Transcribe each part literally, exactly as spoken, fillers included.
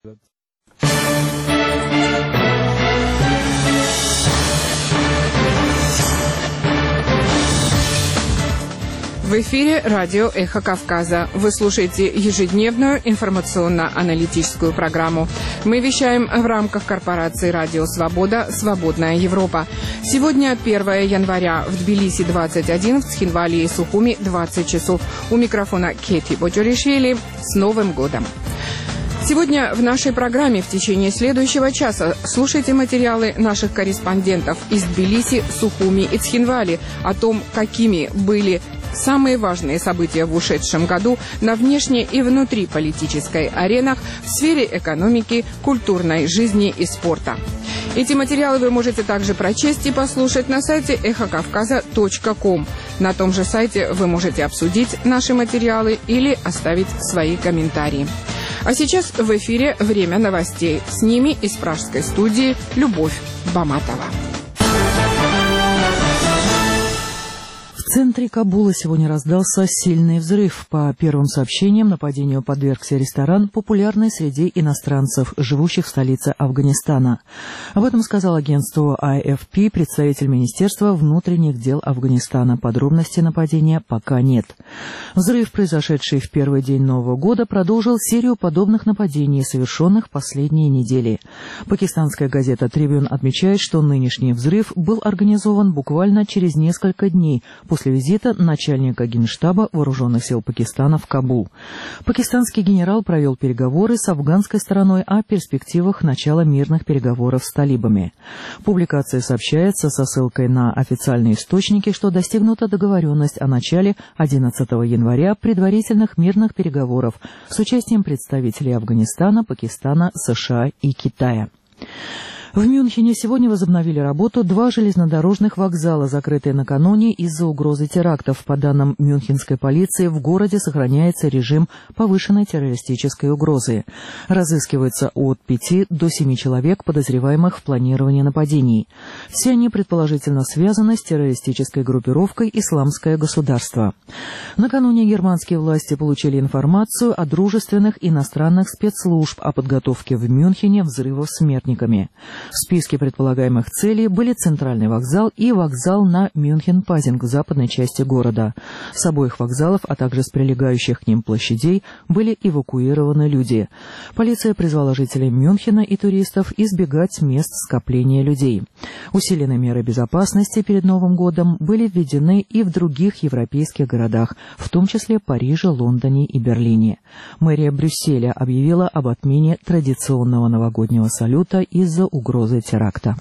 В эфире радио «Эхо Кавказа». Вы слушаете ежедневную информационно-аналитическую программу. Мы вещаем в рамках корпорации «Радио Свобода. Свободная Европа». Сегодня первое января. В Тбилиси двадцать один, в Цхинвале и Сухуми двадцать часов. У микрофона Кети Боджоришвили. С Новым годом! Сегодня в нашей программе в течение следующего часа слушайте материалы наших корреспондентов из Тбилиси, Сухуми и Цхинвали о том, какими были самые важные события в ушедшем году на внешней и внутриполитической аренах в сфере экономики, культурной жизни и спорта. Эти материалы вы можете также прочесть и послушать на сайте эхо кавказа точка ком. На том же сайте вы можете обсудить наши материалы или оставить свои комментарии. А сейчас в эфире «Время новостей». С ними из пражской студии Любовь Баматова. В центре Кабула сегодня раздался сильный взрыв. По первым сообщениям, нападению подвергся ресторан, популярный среди иностранцев, живущих в столице Афганистана. Об этом сказал агентству эй эф пи представитель Министерства внутренних дел Афганистана. Подробностей нападения пока нет. Взрыв, произошедший в первый день Нового года, продолжил серию подобных нападений, совершенных в последние недели. Пакистанская газета «Трибюн» отмечает, что нынешний взрыв был организован буквально через несколько дней после После визита начальника Генштаба Вооруженных сил Пакистана в Кабул. Пакистанский генерал провел переговоры с афганской стороной о перспективах начала мирных переговоров с талибами. В публикации сообщается со ссылкой на официальные источники, что достигнута договоренность о начале одиннадцатого января предварительных мирных переговоров с участием представителей Афганистана, Пакистана, США и Китая. В Мюнхене сегодня возобновили работу два железнодорожных вокзала, закрытые накануне из-за угрозы терактов. По данным мюнхенской полиции, в городе сохраняется режим повышенной террористической угрозы. Разыскивается от пяти до семи человек, подозреваемых в планировании нападений. Все они предположительно связаны с террористической группировкой «Исламское государство». Накануне германские власти получили информацию о дружественных иностранных спецслужб о подготовке в Мюнхене взрывов смертниками. В списке предполагаемых целей были центральный вокзал и вокзал на Мюнхен-Пазинг в западной части города. С обоих вокзалов, а также с прилегающих к ним площадей, были эвакуированы люди. Полиция призвала жителей Мюнхена и туристов избегать мест скопления людей. Усиленные меры безопасности перед Новым годом были введены и в других европейских городах, в том числе Париже, Лондоне и Берлине. Мэрия Брюсселя объявила об отмене традиционного новогоднего салюта из-за угрозы угрозы теракта.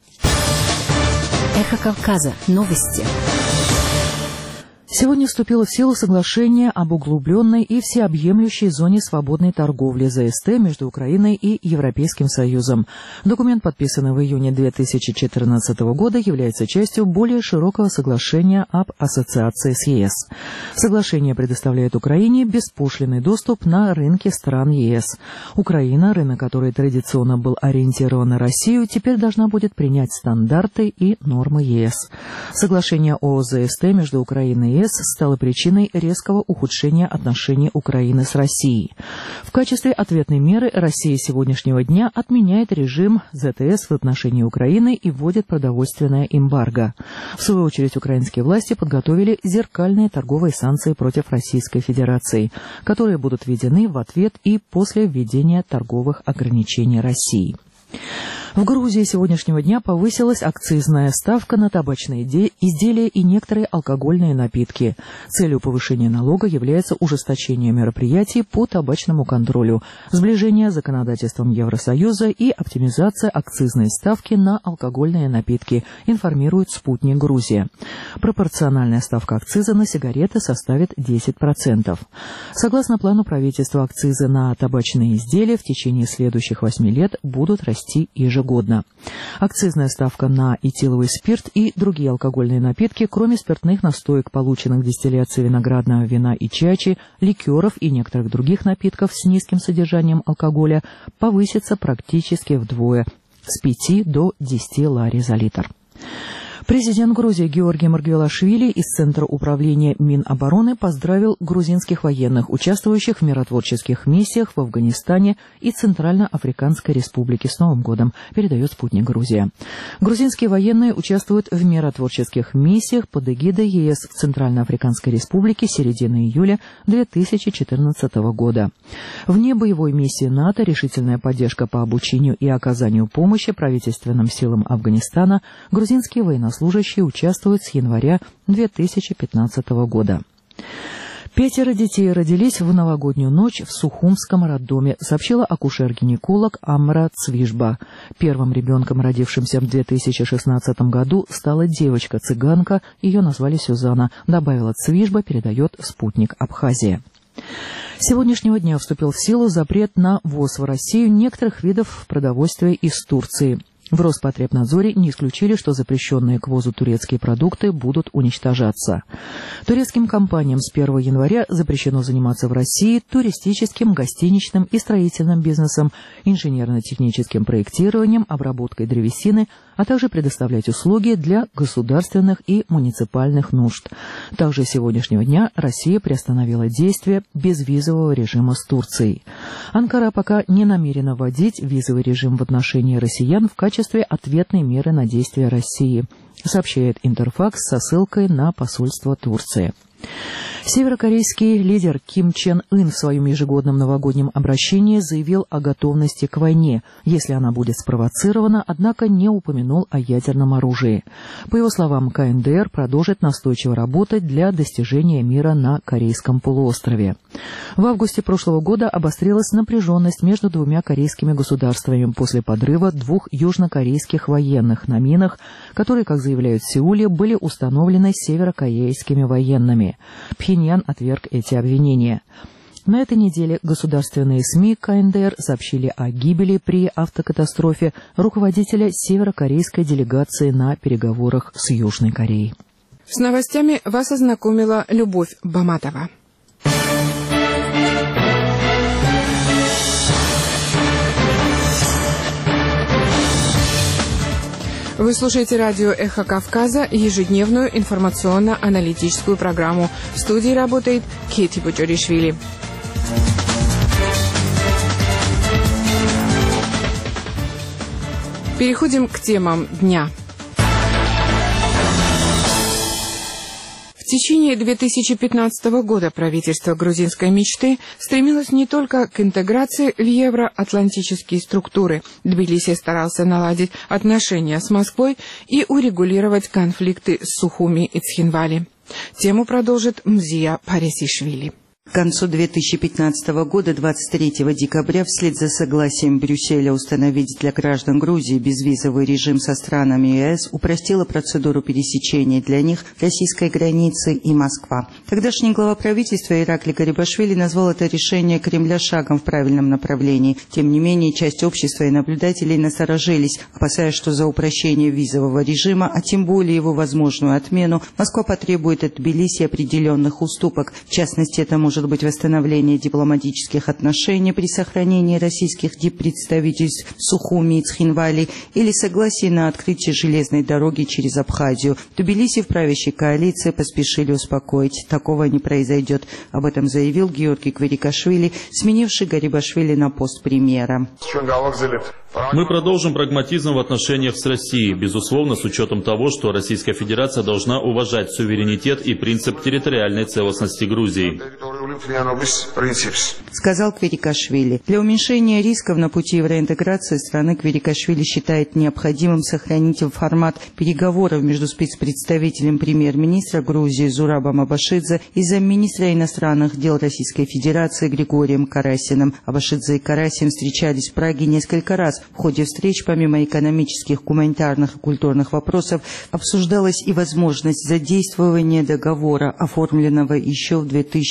Эхо Кавказа. Новости. Сегодня вступило в силу соглашение об углубленной и всеобъемлющей зоне свободной торговли зэ эс тэ между Украиной и Европейским Союзом. Документ, подписанный в июне две тысячи четырнадцатого года, является частью более широкого соглашения об ассоциации с е эс. Соглашение предоставляет Украине беспошлинный доступ на рынки стран е эс. Украина, рынок которой традиционно был ориентирован на Россию, теперь должна будет принять стандарты и нормы е эс. Соглашение о зэ эс тэ между Украиной и е эс стало причиной резкого ухудшения отношений Украины с Россией. В качестве ответной меры Россия с сегодняшнего дня отменяет режим зэ тэ эс в отношении Украины и вводит продовольственное эмбарго. В свою очередь, украинские власти подготовили зеркальные торговые санкции против Российской Федерации, которые будут введены в ответ и после введения торговых ограничений России. В Грузии сегодняшнего дня повысилась акцизная ставка на табачные изделия и некоторые алкогольные напитки. Целью повышения налога является ужесточение мероприятий по табачному контролю, сближение с законодательством Евросоюза и оптимизация акцизной ставки на алкогольные напитки, информирует «Спутник Грузия». Пропорциональная ставка акциза на сигареты составит десять процентов. Согласно плану правительства, акцизы на табачные изделия в течение следующих восьми лет будут расти ежегодно. Годно. Акцизная ставка на этиловый спирт и другие алкогольные напитки, кроме спиртных настоек, полученных дистилляцией виноградного вина и чачи, ликеров и некоторых других напитков с низким содержанием алкоголя, повысится практически вдвое – с пяти до десяти лари за литр. Президент Грузии Георгий Маргвелашвили из Центра управления Минобороны поздравил грузинских военных, участвующих в миротворческих миссиях в Афганистане и Центральноафриканской Республике с Новым годом, передает «Спутник Грузия». Грузинские военные участвуют в миротворческих миссиях под эгидой ЕС в Центральноафриканской Республике с середины июля две тысячи четырнадцатого года. Вне боевой миссии НАТО решительная поддержка по обучению и оказанию помощи правительственным силам Афганистана грузинские военнослужащие Служащие участвуют с января две тысячи пятнадцатого года. Пятеро детей родились в новогоднюю ночь в Сухумском роддоме, сообщила акушер-гинеколог Амра Цвижба. Первым ребенком, родившимся в две тысячи шестнадцатом году, стала девочка-цыганка, ее назвали Сюзанна, добавила Цвижба, передает «Спутник Абхазия». С сегодняшнего дня вступил в силу запрет на ввоз в Россию некоторых видов продовольствия из Турции. В Роспотребнадзоре не исключили, что запрещенные к ввозу турецкие продукты будут уничтожаться. Турецким компаниям с первого января запрещено заниматься в России туристическим, гостиничным и строительным бизнесом, инженерно-техническим проектированием, обработкой древесины, а также предоставлять услуги для государственных и муниципальных нужд. Также с сегодняшнего дня Россия приостановила действие безвизового режима с Турцией. Анкара пока не намерена вводить визовый режим в отношении россиян в качестве ответной меры на действия России, сообщает Интерфакс со ссылкой на посольство Турции. Северокорейский лидер Ким Чен Ын в своем ежегодном новогоднем обращении заявил о готовности к войне, если она будет спровоцирована, однако не упомянул о ядерном оружии. По его словам, ка эн дэ эр продолжит настойчиво работать для достижения мира на Корейском полуострове. В августе прошлого года обострилась напряженность между двумя корейскими государствами после подрыва двух южнокорейских военных на минах, которые, как заявляют в Сеуле, были установлены северокорейскими военными. Пхеньян отверг эти обвинения. На этой неделе государственные СМИ ка эн дэ эр сообщили о гибели при автокатастрофе руководителя северокорейской делегации на переговорах с Южной Кореей. С новостями вас ознакомила Любовь Баматова. Вы слушаете радио «Эхо Кавказа», ежедневную информационно-аналитическую программу. В студии работает Кети Бочоришвили. Переходим к темам дня. В течение две тысячи пятнадцатого года правительство грузинской мечты стремилось не только к интеграции в евроатлантические структуры. Тбилиси старался наладить отношения с Москвой и урегулировать конфликты с Сухуми и Цхинвали. Тему продолжит Мзия Парисишвили. К концу две тысячи пятнадцатого года, двадцать третьего декабря, вслед за согласием Брюсселя установить для граждан Грузии безвизовый режим со странами е эс, упростила процедуру пересечения для них российской границы и Москва. Тогдашний глава правительства Ираклий Гарибашвили назвал это решение Кремля шагом в правильном направлении. Тем не менее, часть общества и наблюдателей насторожились, опасаясь, что за упрощение визового режима, а тем более его возможную отмену, Москва потребует от Тбилиси определенных уступок. В частности, это может Может быть восстановление дипломатических отношений при сохранении российских диппредставительств в Сухуми и Цхинвали или согласие на открытие железной дороги через Абхазию. В Тбилиси в правящей коалиции поспешили успокоить. Такого не произойдет. Об этом заявил Георгий Квирикашвили, сменивший Гарибашвили на пост премьера. Мы продолжим прагматизм в отношениях с Россией, безусловно, с учетом того, что Российская Федерация должна уважать суверенитет и принцип территориальной целостности Грузии, сказал Квирикашвили. Для уменьшения рисков на пути евроинтеграции страны Квирикашвили считает необходимым сохранить формат переговоров между спецпредставителем премьер-министра Грузии Зурабом Абашидзе и замминистра иностранных дел Российской Федерации Григорием Карасиным. Абашидзе и Карасин встречались в Праге несколько раз. В ходе встреч, помимо экономических, гуманитарных и культурных вопросов, обсуждалась и возможность задействования договора, оформленного еще в две тысячи одиннадцатом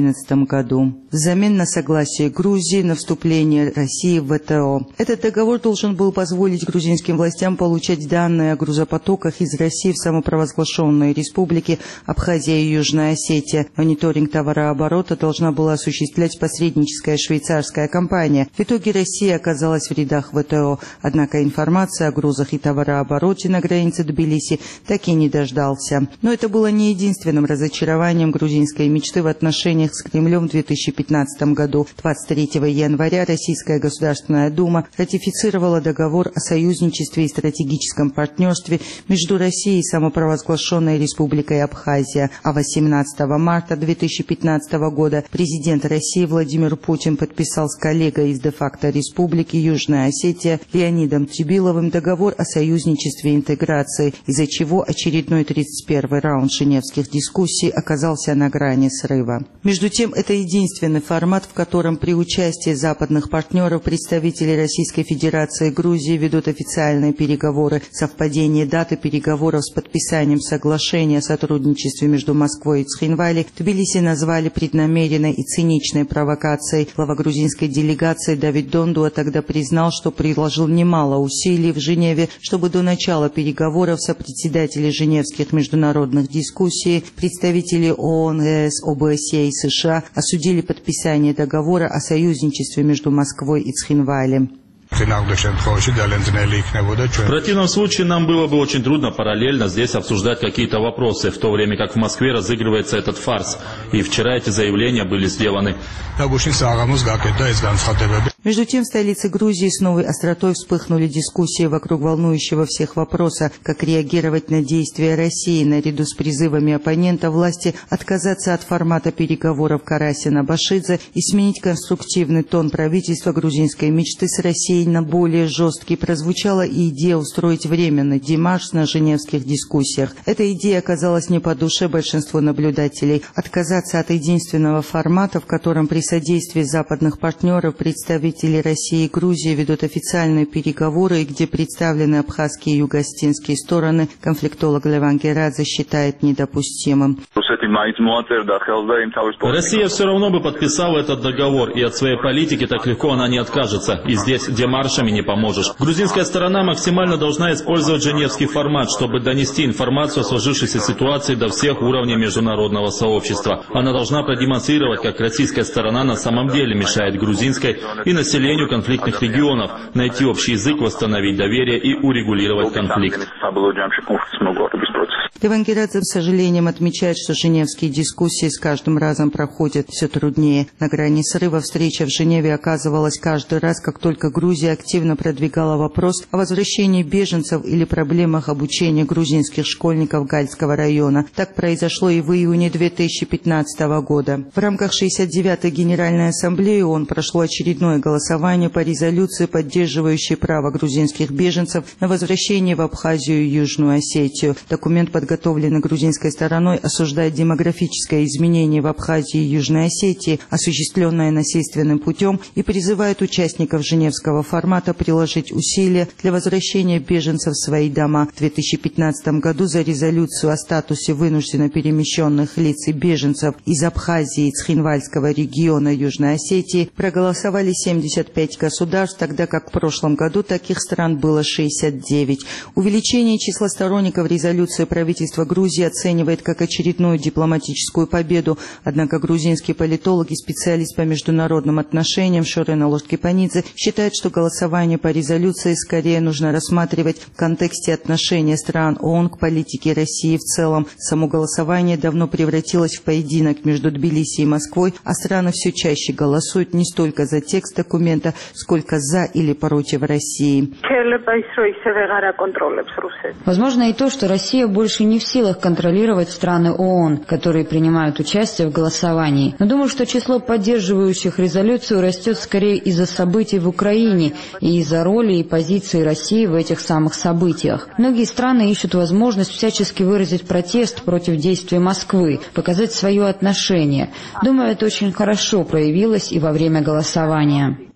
одиннадцатом году взамен на согласие Грузии на вступление России в вэ тэ о. Этот договор должен был позволить грузинским властям получать данные о грузопотоках из России в самопровозглашенные республики Абхазия и Южная Осетия. Мониторинг товарооборота должна была осуществлять посредническая швейцарская компания. В итоге Россия оказалась в рядах вэ тэ о, однако информация о грузах и товарообороте на границе Тбилиси так и не дождался. Но это было не единственным разочарованием грузинской мечты в отношениях с Кремлем в две тысячи пятнадцатом году. двадцать третьего января Российская Государственная Дума ратифицировала договор о союзничестве и стратегическом партнерстве между Россией и самопровозглашенной Республикой Абхазия. А восемнадцатого марта две тысячи пятнадцатого года президент России Владимир Путин подписал с коллегой из де-факто Республики Южная Осетия Леонидом Тюбиловым договор о союзничестве и интеграции, из-за чего очередной тридцать первый раунд женевских дискуссий оказался на грани срыва. Между тем, это единственный формат, в котором при участии западных партнеров представители Российской Федерации и Грузии ведут официальные переговоры. Совпадение даты переговоров с подписанием соглашения о сотрудничестве между Москвой и Цхинвали Тбилиси назвали преднамеренной и циничной провокацией. Глава грузинской делегации Давид Дондуа тогда признал, что приложил немало усилий в Женеве, чтобы до начала переговоров сопредседатели женевских международных дискуссий, представители ООН, ЕС, о бэ эс е и США осудили подписание договора о союзничестве между Москвой и Цхинвали. В противном случае нам было бы очень трудно параллельно здесь обсуждать какие-то вопросы, в то время как в Москве разыгрывается этот фарс. И вчера эти заявления были сделаны. Между тем, в столице Грузии с новой остротой вспыхнули дискуссии вокруг волнующего всех вопроса, как реагировать на действия России, наряду с призывами оппонента власти отказаться от формата переговоров Карасина-Башидзе и сменить конструктивный тон правительства грузинской мечты с Россией на более жесткий. Прозвучала и идея устроить временный демарш на женевских дискуссиях. Эта идея оказалась не по душе большинству наблюдателей. Отказаться от единственного формата, в котором при содействии западных партнеров представители России и Грузии ведут официальные переговоры, и где представлены абхазские и юго-осетинские стороны, конфликтолог Леван Герадзе считает недопустимым. Россия все равно бы подписала этот договор, и от своей политики так легко она не откажется. И здесь демаршами не поможешь. Грузинская сторона максимально должна использовать женевский формат, чтобы донести информацию о сложившейся ситуации до всех уровней международного сообщества. Она должна продемонстрировать, как российская сторона на самом деле мешает грузинской и населению конфликтных регионов найти общий язык, восстановить доверие и урегулировать конфликт. Леван Герадзе с сожалением отмечает, что женевские дискуссии с каждым разом проходят все труднее. На грани срыва встреча в Женеве оказывалась каждый раз, как только Грузия активно продвигала вопрос о возвращении беженцев или проблемах обучения грузинских школьников Гальского района. Так произошло и в июне две тысячи пятнадцатого года. В рамках шестьдесят девятой Генеральной Ассамблеи ООН прошло очередное голосование по резолюции, поддерживающей право грузинских беженцев на возвращение в Абхазию и Южную Осетию. Документ, подготовленный грузинской стороной, осуждает демографическое изменение в Абхазии и Южной Осетии, осуществленное насильственным путем, и призывает участников женевского формата приложить усилия для возвращения беженцев в свои дома. В две тысячи пятнадцатом году за резолюцию о статусе вынужденно перемещенных лиц и беженцев из Абхазии и Цхинвальского региона Южной Осетии проголосовали семьдесят пять государств, тогда как в прошлом году таких стран было шестьдесят девять. Увеличение числа сторонников резолюции правительство Грузии оценивает как очередную дипломатическую победу. Однако грузинский политолог и специалист по международным отношениям Шорена Лошткипанидзе считает, что голосование по резолюции скорее нужно рассматривать в контексте отношения стран ООН к политике России в целом. Само голосование давно превратилось в поединок между Тбилиси и Москвой, а страны все чаще голосуют не столько за текст документа, сколько за или против России. Возможно и то, что Россия больше не в силах контролировать страны ООН, которые принимают участие в голосовании. Но думаю, что число поддерживающих резолюцию растет скорее из-за событий в Украине и из-за роли и позиции России в этих самых событиях. Многие страны ищут возможность всячески выразить протест против действий Москвы, показать свое отношение. Думаю, это очень хорошо проявилось и во время голосования.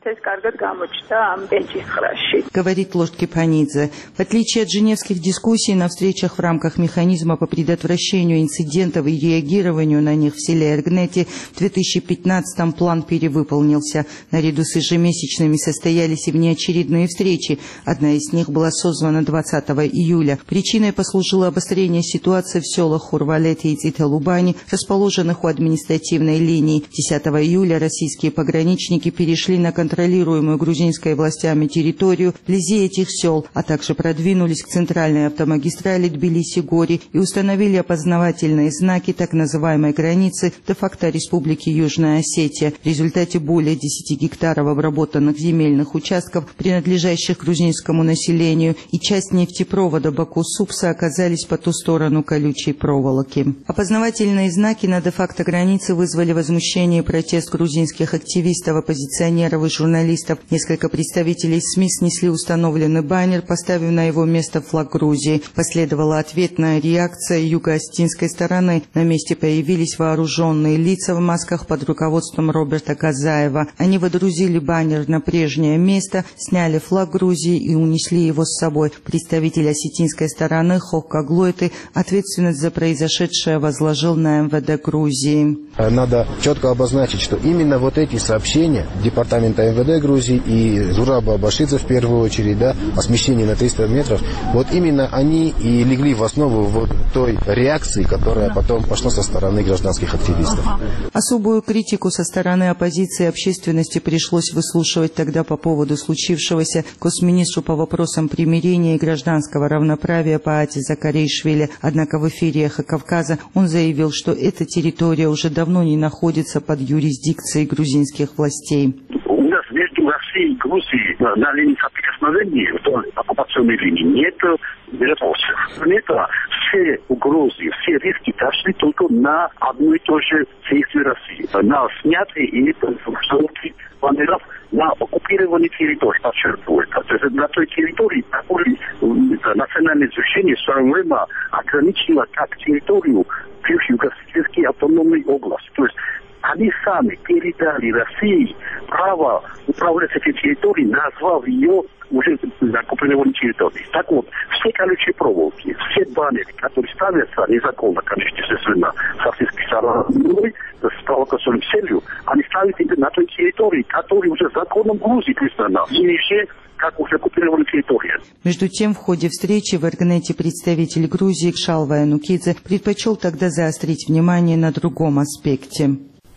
Говорит лорд Кипанидзе. В отличие от женевских дискуссий, на встречах в рамках механизма по предотвращению инцидентов и реагированию на них в селе Эргнети в две тысячи пятнадцатом план перевыполнился. Наряду с ежемесячными состоялись и внеочередные встречи. Одна из них была созвана двадцатого июля. Причиной послужило обострение ситуации в селах Хурвалете и Циталубани, расположенных у административной линии. десятого июля российские пограничники перешли на контролируемую грузинской властями территорию вблизи этих сел, а также продвинулись к центральной автомагистрали Тбилиси-Гори и установили опознавательные знаки так называемой границы де-факто Республики Южная Осетия. В результате более десяти гектаров обработанных земельных участков, принадлежащих грузинскому населению, и часть нефтепровода Баку-Супса оказались по ту сторону колючей проволоки. Опознавательные знаки на де-факто границе вызвали возмущение и протест грузинских активистов, оппозиционеров и журналистов. Несколько представителей СМИ снесли установленный баннер, поставив на его место флаг Грузии. Последовала ответная реакция юго-остинской стороны. На месте появились вооруженные лица в масках под руководством Роберта Казаева. Они водрузили баннер на прежнее место, сняли флаг Грузии и унесли его с собой. Представитель осетинской стороны Хокка Глойты ответственность за произошедшее возложил на эм вэ дэ Грузии. Надо четко обозначить, что именно вот эти сообщения департамента эм вэ дэ Грузии и Зураба Башидзе в первую очередь, да, о смещении на триста метров, вот именно они и легли в основу вот той реакции, которая потом пошла со стороны гражданских активистов. Особую критику со стороны оппозиции и общественности пришлось выслушивать тогда по поводу случившегося госминистру по вопросам примирения и гражданского равноправия Паати Закарейшвили. Однако в эфире «Эхо Кавказа» он заявил, что эта территория уже давно не находится под юрисдикцией грузинских властей. У нас между Россией и Грузией на линии соприкосновения вдоль оккупационной линии нет вопросов. Нет, все угрозы, все риски дошли только на одну и ту же действие России. На снятие и установки баннеров на оккупированной территории, подчеркиваю. На той территории, которую национальное движение в свое время ограничило как территорию Юго-Осетинской автономной области. То есть они сами передали России право управлять этой территорией, назвав ее уже оккупированной территорией. Так вот, все колючие проволоки, все баннеры, которые ставятся незаконно, конечно, естественно, с российской стороны, с провокационной целью, они ставят на той территории, которая уже законом Грузии признана, ниже, как уже оккупированная территория. Между тем, в ходе встречи в Эргнете представитель Грузии Кшалва Янукидзе предпочел тогда заострить внимание на другом аспекте.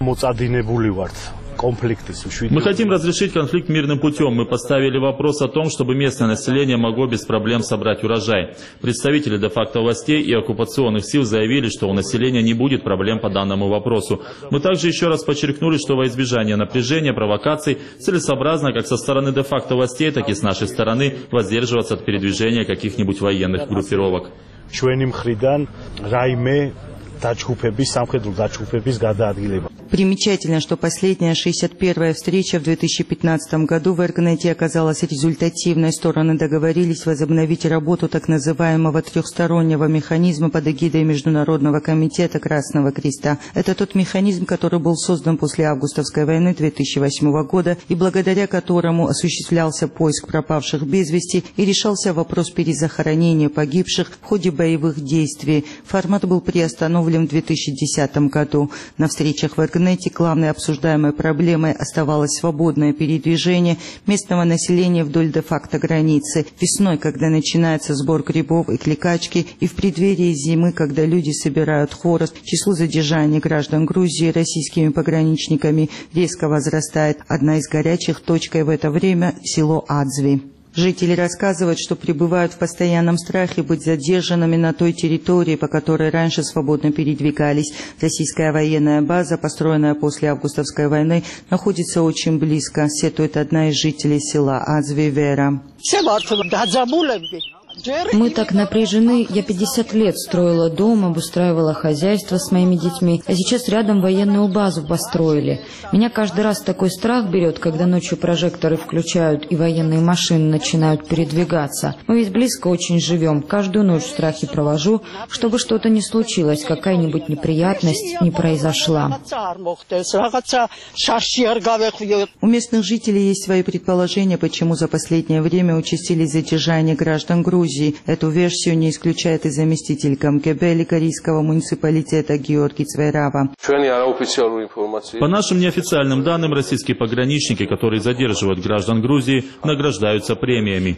Мы хотим разрешить конфликт мирным путем. Мы поставили вопрос о том, чтобы местное население могло без проблем собрать урожай. Представители де-факто властей и оккупационных сил заявили, что у населения не будет проблем по данному вопросу. Мы также еще раз подчеркнули, что во избежание напряжения, провокаций целесообразно как со стороны де-факто властей, так и с нашей стороны воздерживаться от передвижения каких-нибудь военных группировок. Примечательно, что последняя шестьдесят первая встреча в две тысячи пятнадцатом году в Эргнете оказалась результативной. Стороны договорились возобновить работу так называемого трехстороннего механизма под эгидой Международного комитета Красного Креста. Это тот механизм, который был создан после августовской войны две тысячи восьмого года и благодаря которому осуществлялся поиск пропавших без вести и решался вопрос перезахоронения погибших в ходе боевых действий. Формат был приостановлен в две тысячи десятом году. На встречах в Эргнете главной обсуждаемой проблемой оставалось свободное передвижение местного населения вдоль де-факто границы. Весной, когда начинается сбор грибов и кликачки, и в преддверии зимы, когда люди собирают хворост, число задержаний граждан Грузии российскими пограничниками резко возрастает. Одна из горячих точек в это время – село Адзви. Жители рассказывают, что пребывают в постоянном страхе быть задержанными на той территории, по которой раньше свободно передвигались. Российская военная база, построенная после августовской войны, находится очень близко, сетует одна из жителей села Адзви Вера. Мы так напряжены. Я пятьдесят лет строила дом, обустраивала хозяйство с моими детьми, а сейчас рядом военную базу построили. Меня каждый раз такой страх берет, когда ночью прожекторы включают и военные машины начинают передвигаться. Мы ведь близко очень живем, каждую ночь в страхе провожу, чтобы что-то не случилось, какая-нибудь неприятность не произошла. У местных жителей есть свои предположения, почему за последнее время участились задержания граждан Грузии. Эту версию не исключает и заместитель КМКБ корейского муниципалитета Георгий Цвейрава. По нашим неофициальным данным, российские пограничники, которые задерживают граждан Грузии, награждаются премиями.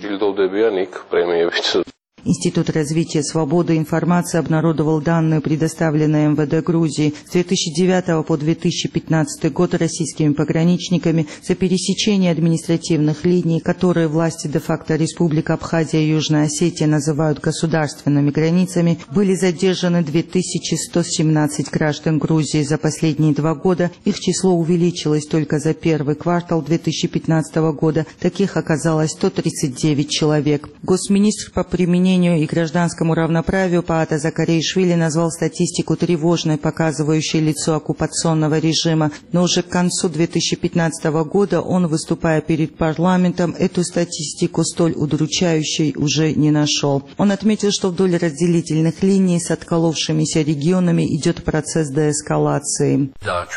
Институт развития свободы информации обнародовал данные, предоставленные МВД Грузии. С две тысячи девятого по две тысячи пятнадцатый год российскими пограничниками за пересечение административных линий, которые власти де-факто Республика Абхазия и Южная Осетия называют государственными границами, были задержаны две тысячи сто семнадцать граждан Грузии. За последние два года их число увеличилось. Только за первый квартал две тысячи пятнадцатого года таких оказалось сто тридцать девять человек. Госминистр по применению и гражданскому равноправию Паата Закаришвили назвал статистику тревожной, показывающей лицо оккупационного режима. Но уже к концу две тысячи пятнадцатого года он, выступая перед парламентом, эту статистику столь удручающей уже не нашел. Он отметил, что вдоль разделительных линий с отколовшимися регионами идет процесс деэскалации.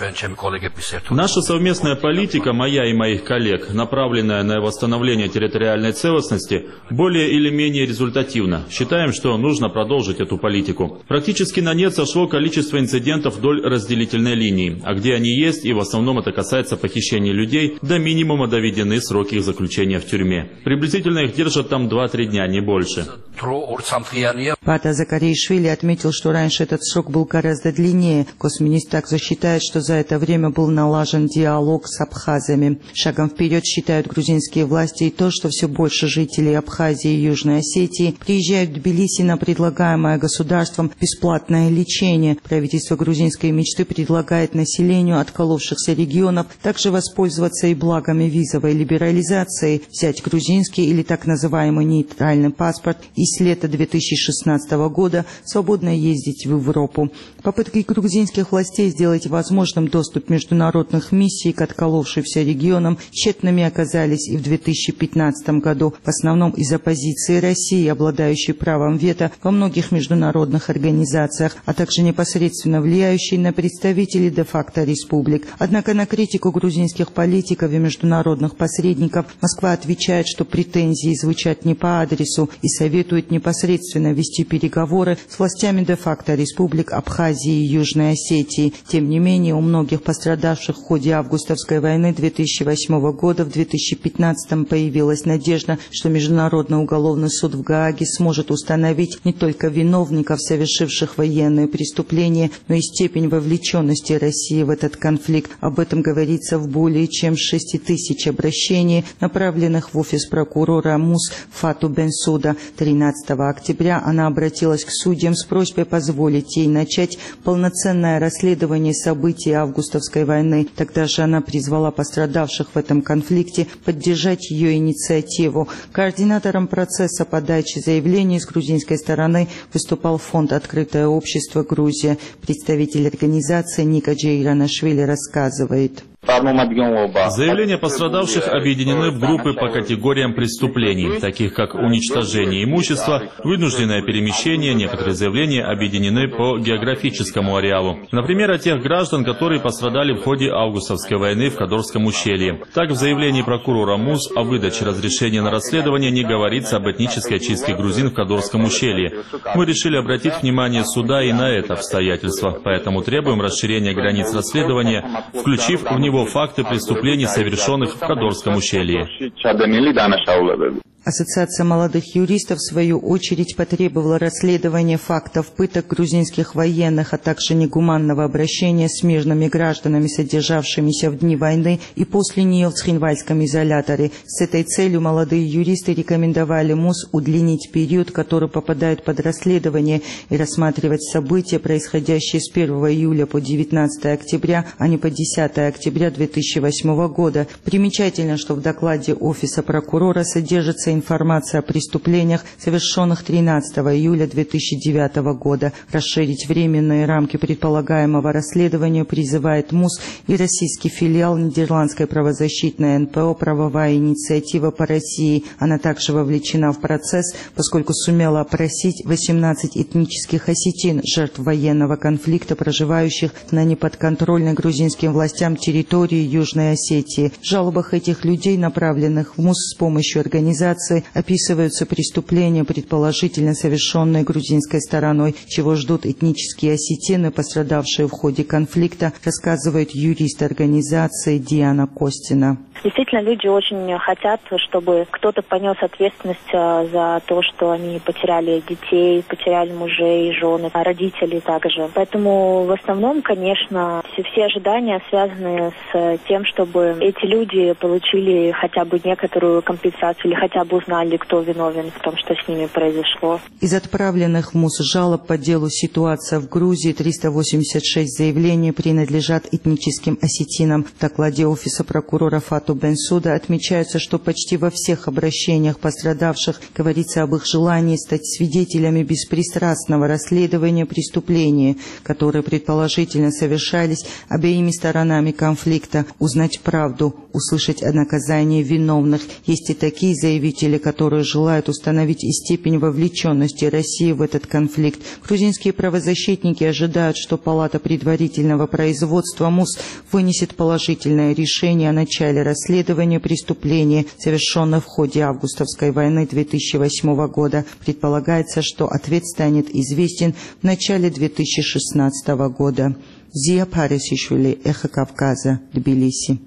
Наша совместная политика, моя и моих коллег, направленная на восстановление территориальной целостности, более или менее результативна. Считаем, что нужно продолжить эту политику. Практически на нет сошло количество инцидентов вдоль разделительной линии, а где они есть, и в основном это касается похищения людей, до минимума доведены сроки их заключения в тюрьме. Приблизительно их держат там два-три дня, не больше. Паата Закаришвили отметил, что раньше этот срок был гораздо длиннее. Госминистр также считает, что за это время был налажен диалог с абхазами. Шагом вперед считают грузинские власти и то, что все больше жителей Абхазии и Южной Осетии приезжают в Тбилиси на предлагаемое государством бесплатное лечение. Правительство грузинской мечты предлагает населению отколовшихся регионов также воспользоваться и благами визовой либерализации, взять грузинский или так называемый нейтральный паспорт и с лета две тысячи шестнадцатого года свободно ездить в Европу. Попытки грузинских властей сделать возможным доступ международных миссий к отколовшимся регионам тщетными оказались и в две тысячи пятнадцатом году, в основном из-за позиции России, обладающей правом вето во многих международных организациях, а также непосредственно влияющей на представителей де-факто республик. Однако на критику грузинских политиков и международных посредников Москва отвечает, что претензии звучат не по адресу и советует непосредственно вести переговоры с властями де-факто республик Абхазии и Южной Осетии. Тем не менее, у многих пострадавших в ходе августовской войны две тысячи восьмого года в две тысячи пятнадцатом появилась надежда, что Международный уголовный суд в Гааге сможет установить не только виновников, совершивших военные преступления, но и степень вовлеченности России в этот конфликт. Об этом говорится в более чем шести тысяч обращений, направленных в офис прокурора МУС Фату Бенсуда. тринадцатого октября она обратилась к судьям с просьбой позволить ей начать полноценное расследование событий августовской войны. Тогда же она призвала пострадавших в этом конфликте поддержать ее инициативу. Координатором процесса подачи заявлений с грузинской стороны выступал фонд «Открытое общество Грузия». Представитель организации Ника Джейранашвили рассказывает. Заявления пострадавших объединены в группы по категориям преступлений, таких как уничтожение имущества, вынужденное перемещение. Некоторые заявления объединены по географическому ареалу. Например, о тех граждан, которые пострадали в ходе августовской войны в Кадорском ущелье. Так, в заявлении прокурора МУС о выдаче разрешения на расследование не говорится об этнической очистке грузин в Кадорском ущелье. Мы решили обратить внимание суда и на это обстоятельство, поэтому требуем расширения границ расследования, включив в него факты преступлений, совершенных в Кадорском ущелье. Ассоциация молодых юристов, в свою очередь, потребовала расследования фактов пыток грузинских военных, а также негуманного обращения с мирными гражданами, содержавшимися в дни войны и после нее в Цхинвальском изоляторе. С этой целью молодые юристы рекомендовали МУС удлинить период, который попадает под расследование, и рассматривать события, происходящие с первого июля по девятнадцатое октября, а не по десятое октября две тысячи восьмого года. Примечательно, что в докладе Офиса прокурора содержится публикация информации о преступлениях, совершенных тринадцатого июля две тысячи девятого года. Расширить временные рамки предполагаемого расследования призывает МУС и российский филиал нидерландской правозащитной эн пэ о «Правовая инициатива по России». Она также вовлечена в процесс, поскольку сумела опросить восемнадцать этнических осетин, жертв военного конфликта, проживающих на неподконтрольной грузинским властям территории Южной Осетии. В жалобах этих людей, направленных в МУС с помощью организации, описываются преступления, предположительно совершенные грузинской стороной, чего ждут этнические осетины, пострадавшие в ходе конфликта, рассказывает юрист организации Диана Костина. Действительно, люди очень хотят, чтобы кто-то понес ответственность за то, что они потеряли детей, потеряли мужей, жены, родителей также. Поэтому в основном, конечно, все, все ожидания связаны с тем, чтобы эти люди получили хотя бы некоторую компенсацию или хотя бы узнали, кто виновен в том, что с ними произошло. Из отправленных в МУС жалоб по делу «Ситуация в Грузии» триста восемьдесят шесть заявлений принадлежат этническим осетинам. В докладе Офиса прокурора Фату Бенсуда отмечается, что почти во всех обращениях пострадавших говорится об их желании стать свидетелями беспристрастного расследования преступлений, которые предположительно совершались обеими сторонами конфликта, узнать правду, услышать о наказании виновных. Есть и такие заявители, которые желают установить и степень вовлеченности России в этот конфликт. Грузинские правозащитники ожидают, что Палата предварительного производства МУС вынесет положительное решение о начале расследования преступлений, совершенных в ходе августовской войны две тысячи восьмого года. Предполагается, что ответ станет известен в начале две тысячи шестнадцатого года. Зия Парисишвили, Эхо Кавказа, Тбилиси.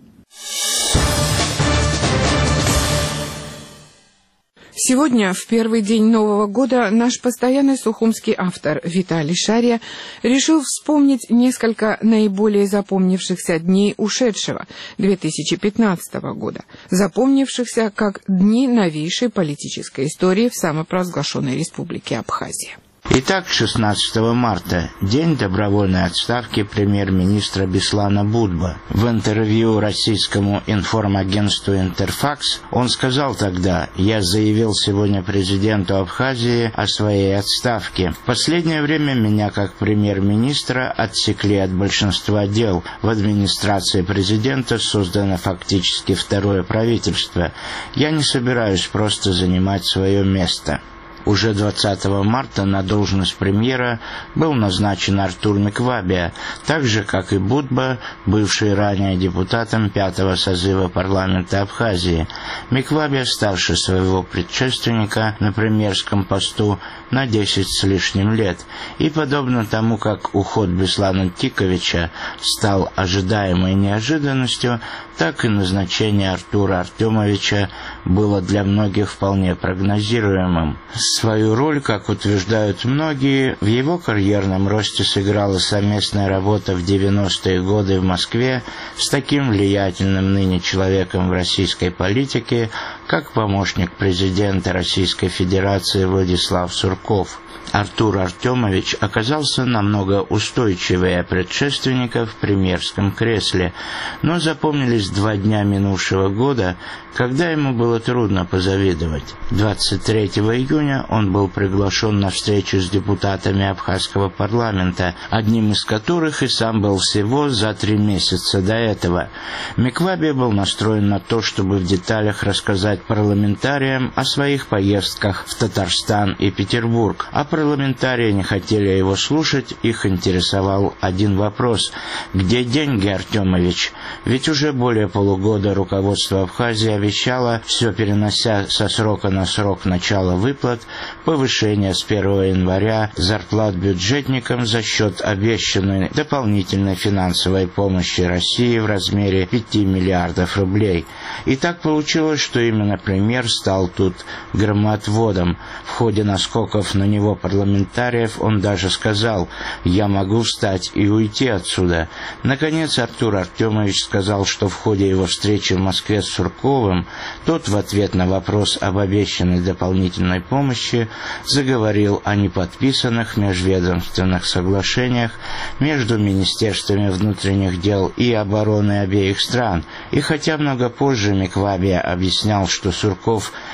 Сегодня, в первый день Нового года, наш постоянный сухумский автор Виталий Шария решил вспомнить несколько наиболее запомнившихся дней ушедшего две тысячи пятнадцатого года, запомнившихся как дни новейшей политической истории в самопровозглашенной республике Абхазия. Итак, шестнадцатого марта, день добровольной отставки премьер-министра Беслана Будба. В интервью российскому информагентству «Интерфакс» он сказал тогда: «Я заявил сегодня президенту Абхазии о своей отставке. В последнее время меня как премьер-министра отсекли от большинства дел. В администрации президента создано фактически второе правительство. Я не собираюсь просто занимать свое место». Уже двадцатого марта на должность премьера был назначен Артур Миквабия, так же, как и Будба, бывший ранее депутатом пятого созыва парламента Абхазии. Миквабия старше своего предшественника на премьерском посту на десять с лишним лет, и подобно тому, как уход Беслана Тиковича стал ожидаемой неожиданностью, так и назначение Артура Артемовича было для многих вполне прогнозируемым. Свою роль, как утверждают многие, в его карьерном росте сыграла совместная работа в девяностые годы в Москве с таким влиятельным ныне человеком в российской политике, как помощник президента Российской Федерации Владислав Сурков. Артур Артемович оказался намного устойчивее предшественника в премьерском кресле, но запомнились два дня минувшего года, когда ему было трудно позавидовать. двадцать третьего июня он был приглашен на встречу с депутатами Абхазского парламента, одним из которых и сам был всего за три месяца до этого. Миквабия был настроен на то, чтобы в деталях рассказать парламентариям о своих поездках в Татарстан и Петербург, а парламентарии не хотели его слушать, их интересовал один вопрос: где деньги, Артемович? Ведь уже более полугода руководство Абхазии обещало, все перенося со срока на срок начала выплат, повышение с первого января зарплат бюджетникам за счет обещанной дополнительной финансовой помощи России в размере пяти миллиардов рублей. И так получилось, что именно премьер стал тут громоотводом. В ходе наскоков на него парламентариев он даже сказал: «Я могу встать и уйти отсюда». Наконец Артур Артемович сказал, что в ходе его встречи в Москве с Сурковым тот в ответ на вопрос об обещанной дополнительной помощи заговорил о неподписанных межведомственных соглашениях между Министерствами внутренних дел и обороны обеих стран. И хотя много позже Миквабия объяснял, что Сурков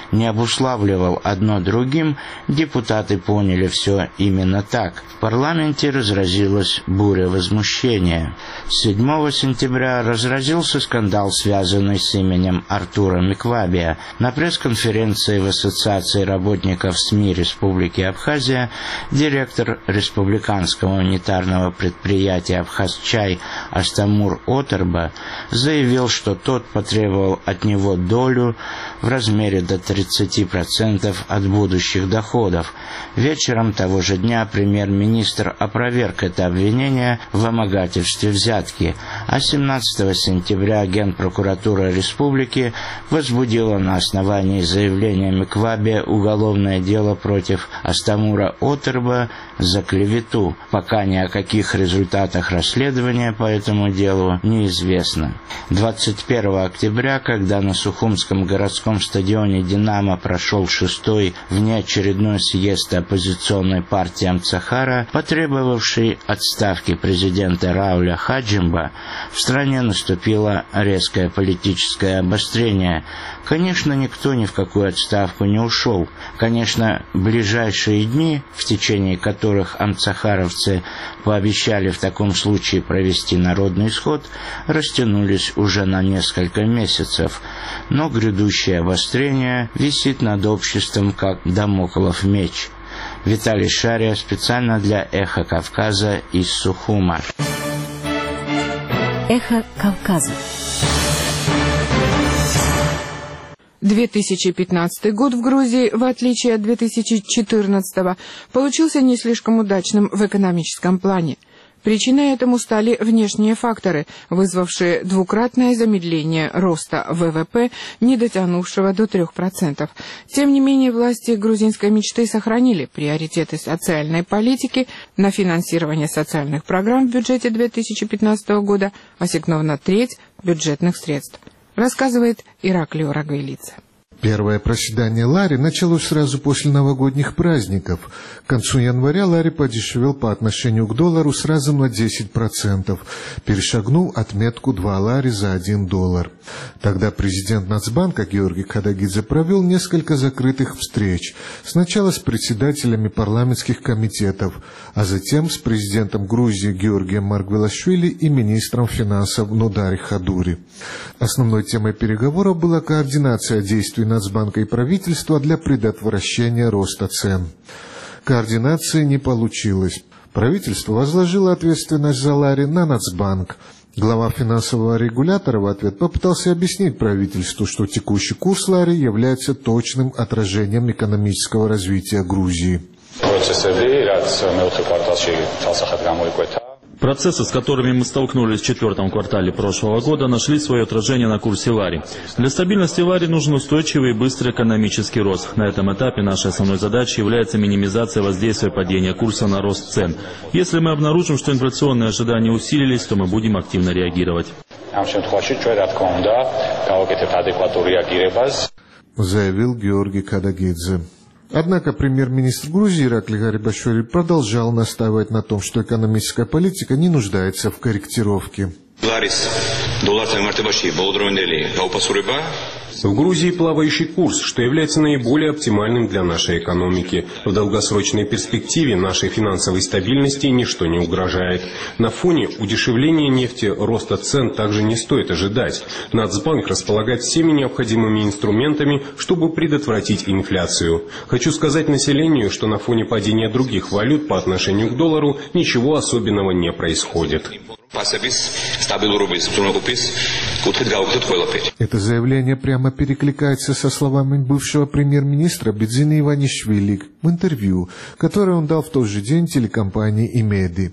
не обуславливал одно другим, депутаты поняли все именно так. В парламенте разразилась буря возмущения. седьмого сентября разразился скандал, связанный с именем Артура Миквабия. На пресс-конференции в Ассоциации работников СМИ Республики Абхазия директор республиканского унитарного предприятия «Абхазчай» Астамур Отерба заявил, что тот потребовал от него долю в размере до тридцати процентов от будущих доходов. Вечером того же дня премьер-министр опроверг это обвинение в вымогательстве взятки, а семнадцатого сентября Генпрокуратура Республики возбудила на основании заявления Миквабия уголовное дело против Астамура Отерба за клевету. Пока ни о каких результатах расследования по этому делу неизвестно. двадцать первого октября, когда на Сухумском городском стадионе «Динамо» прошел шестой внеочередной съезд оппозиционной партии Амцахара, потребовавший отставки президента Рауля Хаджимба, в стране наступило резкое политическое обострение. Конечно, никто ни в какую отставку не ушел. Конечно, ближайшие дни, в течение которых амцахаровцы пообещали в таком случае провести народный исход, растянулись уже на несколько месяцев. Но грядущее обострение висит над обществом, как дамоклов меч. Виталий Шария специально для «Эхо Кавказа» из Сухума. «Эхо Кавказа». две тысячи пятнадцатый год в Грузии, в отличие от две тысячи четырнадцатого, получился не слишком удачным в экономическом плане. Причиной этому стали внешние факторы, вызвавшие двукратное замедление роста ВВП, не дотянувшего до трех процентов. Тем не менее, власти грузинской мечты сохранили приоритеты социальной политики. На финансирование социальных программ в бюджете две тысячи пятнадцатого года ассигнована треть бюджетных средств, рассказывает Ираклио Рагвелидзе. Первое проседание лари началось сразу после новогодних праздников. К концу января лари подешевел по отношению к доллару сразу на десять процентов, перешагнул отметку два лари за один доллар. Тогда президент Нацбанка Георгий Кадагидзе провел несколько закрытых встреч. Сначала с председателями парламентских комитетов, а затем с президентом Грузии Георгием Маргвелашвили и министром финансов Нудари Хадури. Основной темой переговоров была координация действий Нацбанка и правительства для предотвращения роста цен. Координации не получилось. Правительство возложило ответственность за лари на Нацбанк. Глава финансового регулятора в ответ попытался объяснить правительству, что текущий курс лари является точным отражением экономического развития Грузии. Процессы, с которыми мы столкнулись в четвертом квартале прошлого года, нашли свое отражение на курсе лари. Для стабильности лари нужен устойчивый и быстрый экономический рост. На этом этапе нашей основной задачей является минимизация воздействия падения курса на рост цен. Если мы обнаружим, что инфляционные ожидания усилились, то мы будем активно реагировать. Заявил Георгий Кадагидзе. Однако премьер-министр Грузии Иракли Гарибашвили продолжал настаивать на том, что экономическая политика не нуждается в корректировке. В Грузии плавающий курс, что является наиболее оптимальным для нашей экономики. В долгосрочной перспективе нашей финансовой стабильности ничто не угрожает. На фоне удешевления нефти роста цен также не стоит ожидать. Нацбанк располагает всеми необходимыми инструментами, чтобы предотвратить инфляцию. Хочу сказать населению, что на фоне падения других валют по отношению к доллару ничего особенного не происходит. Это заявление прямо перекликается со словами бывшего премьер-министра Бедзины Иванишвили в интервью, которое он дал в тот же день телекомпании «Имеди».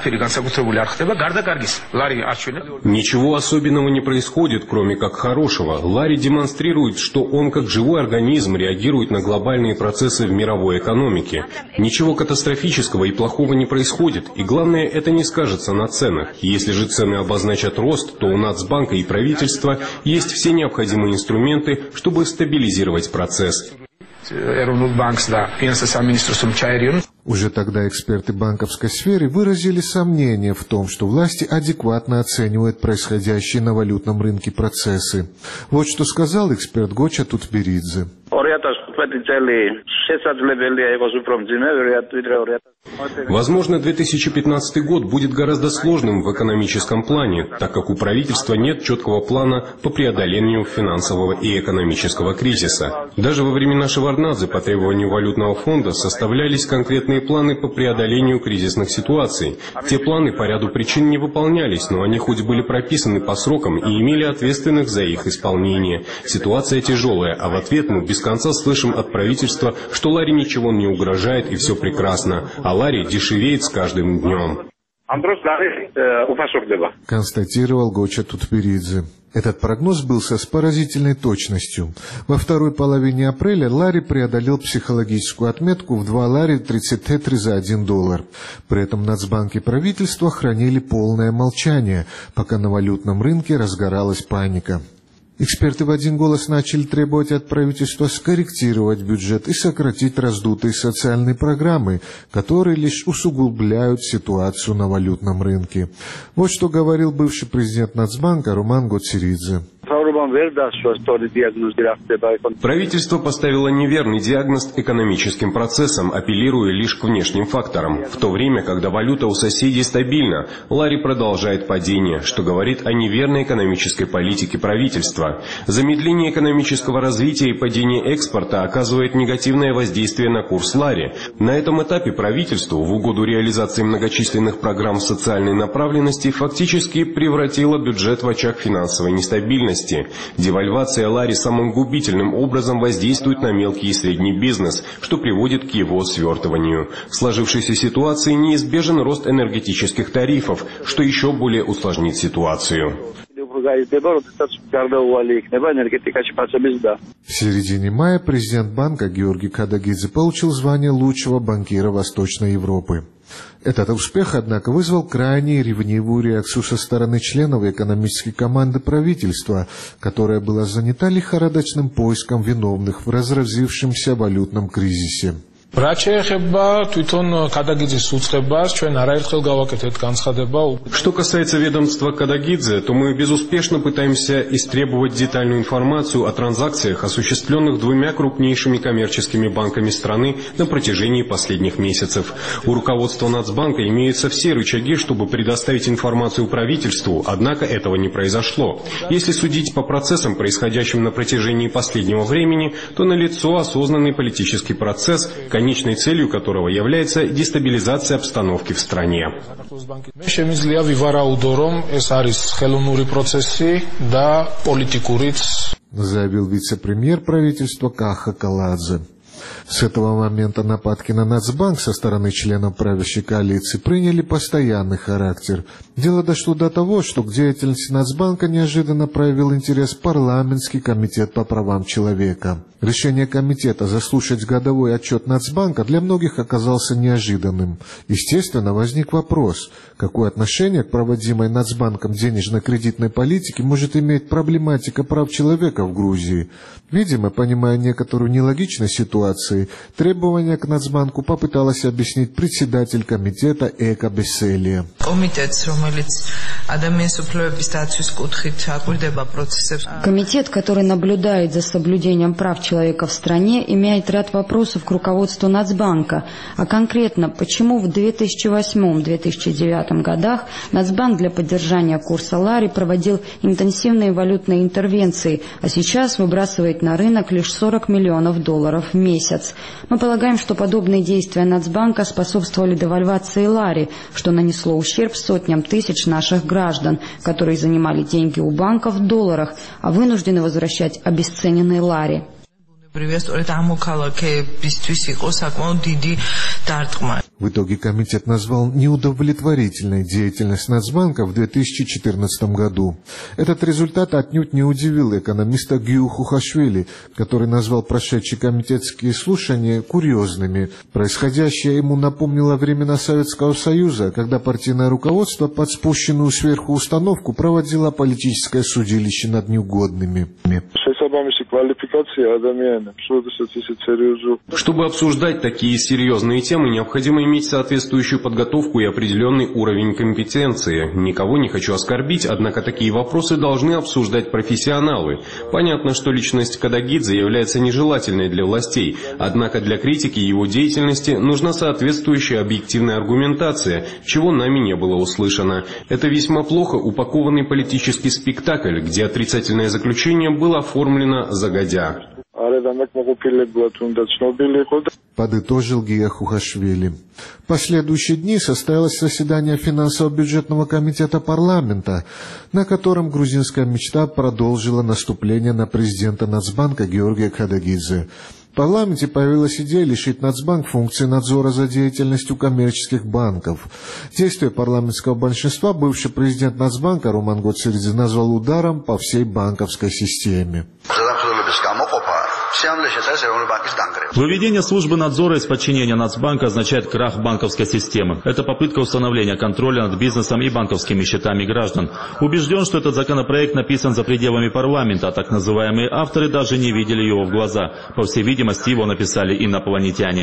Ничего особенного не происходит, кроме как хорошего. Лари демонстрирует, что он как живой организм реагирует на глобальные процессы в мировой экономике. Ничего катастрофического и плохого не происходит, и главное, это не скажется на ценах. Если же цены обозначат рост, то у Нацбанка и правительства есть все необходимые инструменты, чтобы стабилизировать процесс. Уже тогда эксперты банковской сферы выразили сомнение в том, что власти адекватно оценивают происходящие на валютном рынке процессы. Вот что сказал эксперт Гоча Тутберидзе. Возможно, две тысячи пятнадцатый год будет гораздо сложным в экономическом плане, так как у правительства нет четкого плана по преодолению финансового и экономического кризиса. Даже во времена Шеварднадзе по требованию валютного фонда составлялись конкретные планы по преодолению кризисных ситуаций. Те планы по ряду причин не выполнялись, но они хоть были прописаны по срокам и имели ответственных за их исполнение. Ситуация тяжелая, а в ответ мы без конца слышим от правительства, что ларе ничего не угрожает и все прекрасно, а ларе дешевеет с каждым днем. Констатировал Гоча Тутберидзе. Этот прогноз сбылся с поразительной точностью. Во второй половине апреля лари преодолел психологическую отметку в два лари тридцать тетри за один доллар. При этом Нацбанк и правительство хранили полное молчание, пока на валютном рынке разгоралась паника. Эксперты в один голос начали требовать от правительства скорректировать бюджет и сократить раздутые социальные программы, которые лишь усугубляют ситуацию на валютном рынке. Вот что говорил бывший президент Нацбанка Руман Гоцеридзе. Правительство поставило неверный диагноз экономическим процессам, апеллируя лишь к внешним факторам. В то время, когда валюта у соседей стабильна, лари продолжает падение, что говорит о неверной экономической политике правительства. Замедление экономического развития и падение экспорта оказывает негативное воздействие на курс лари. На этом этапе правительству, в угоду реализации многочисленных программ социальной направленности, фактически превратило бюджет в очаг финансовой нестабильности. Девальвация лари самым губительным образом воздействует на мелкий и средний бизнес, что приводит к его свертыванию. В сложившейся ситуации неизбежен рост энергетических тарифов, что еще более усложнит ситуацию. В середине мая президент банка Георгий Кадагидзе получил звание лучшего банкира Восточной Европы. Этот успех, однако, вызвал крайне ревнивую реакцию со стороны членов экономической команды правительства, которая была занята лихорадочным поиском виновных в разразившемся валютном кризисе. Что касается ведомства Кадагидзе, то мы безуспешно пытаемся истребовать детальную информацию о транзакциях, осуществленных двумя крупнейшими коммерческими банками страны на протяжении последних месяцев. У руководства Нацбанка имеются все рычаги, чтобы предоставить информацию правительству, однако этого не произошло. Если судить по процессам, происходящим на протяжении последнего времени, то налицо осознанный политический процесс, конечной целью которого является дестабилизация обстановки в стране. Заявил вице-премьер правительства Каха Каладзе. С этого момента нападки на Нацбанк со стороны членов правящей коалиции приняли постоянный характер. Дело дошло до того, что к деятельности Нацбанка неожиданно проявил интерес парламентский комитет по правам человека. Решение комитета заслушать годовой отчет Нацбанка для многих оказался неожиданным. Естественно, возник вопрос, какое отношение к проводимой Нацбанком денежно-кредитной политике может иметь проблематика прав человека в Грузии. Видимо, понимая некоторую нелогичность ситуации, требования к Нацбанку попыталась объяснить председатель комитета Эка Беселия. Комитет, который наблюдает за соблюдением прав человека в стране, имеет ряд вопросов к руководству Нацбанка, а конкретно, почему в две тысячи восьмом — две тысячи девятом годах Нацбанк для поддержания курса лари проводил интенсивные валютные интервенции, а сейчас выбрасывает на рынок лишь сорок миллионов долларов в месяц. Мы полагаем, что подобные действия Нацбанка способствовали девальвации лари, что нанесло ущерб сотням тысяч наших граждан, которые занимали деньги у банка в долларах, а вынуждены возвращать обесцененные лари. В итоге комитет назвал неудовлетворительной деятельность Нацбанка в две тысячи четырнадцатом году. Этот результат отнюдь не удивил экономиста Гию Хухашвили, который назвал прошедшие комитетские слушания курьезными. Происходящее ему напомнило времена Советского Союза, когда партийное руководство под спущенную сверху установку проводило политическое судилище над неугодными. Чтобы обсуждать такие серьезные темы, необходимо иметь соответствующую подготовку и определенный уровень компетенции. Никого не хочу оскорбить, однако такие вопросы должны обсуждать профессионалы. Понятно, что личность Кадагидзе является нежелательной для властей, однако для критики его деятельности нужна соответствующая объективная аргументация, чего нами не было услышано. Это весьма плохо упакованный политический спектакль, где отрицательное заключение было оформлено загодя. Подытожил Гия Хухашвили. В последующие дни состоялось заседание финансово-бюджетного комитета парламента, на котором грузинская мечта продолжила наступление на президента Нацбанка Георгия Кадагидзе. В парламенте появилась идея лишить Нацбанк функции надзора за деятельностью коммерческих банков. Действия парламентского большинства бывший президент Нацбанка Роман Гоцеридзе назвал ударом по всей банковской системе. Выведение службы надзора из подчинения Нацбанка означает крах банковской системы. Это попытка установления контроля над бизнесом и банковскими счетами граждан. Убежден, что этот законопроект написан за пределами парламента, а так называемые авторы даже не видели его в глаза. По всей видимости, его написали инопланетяне.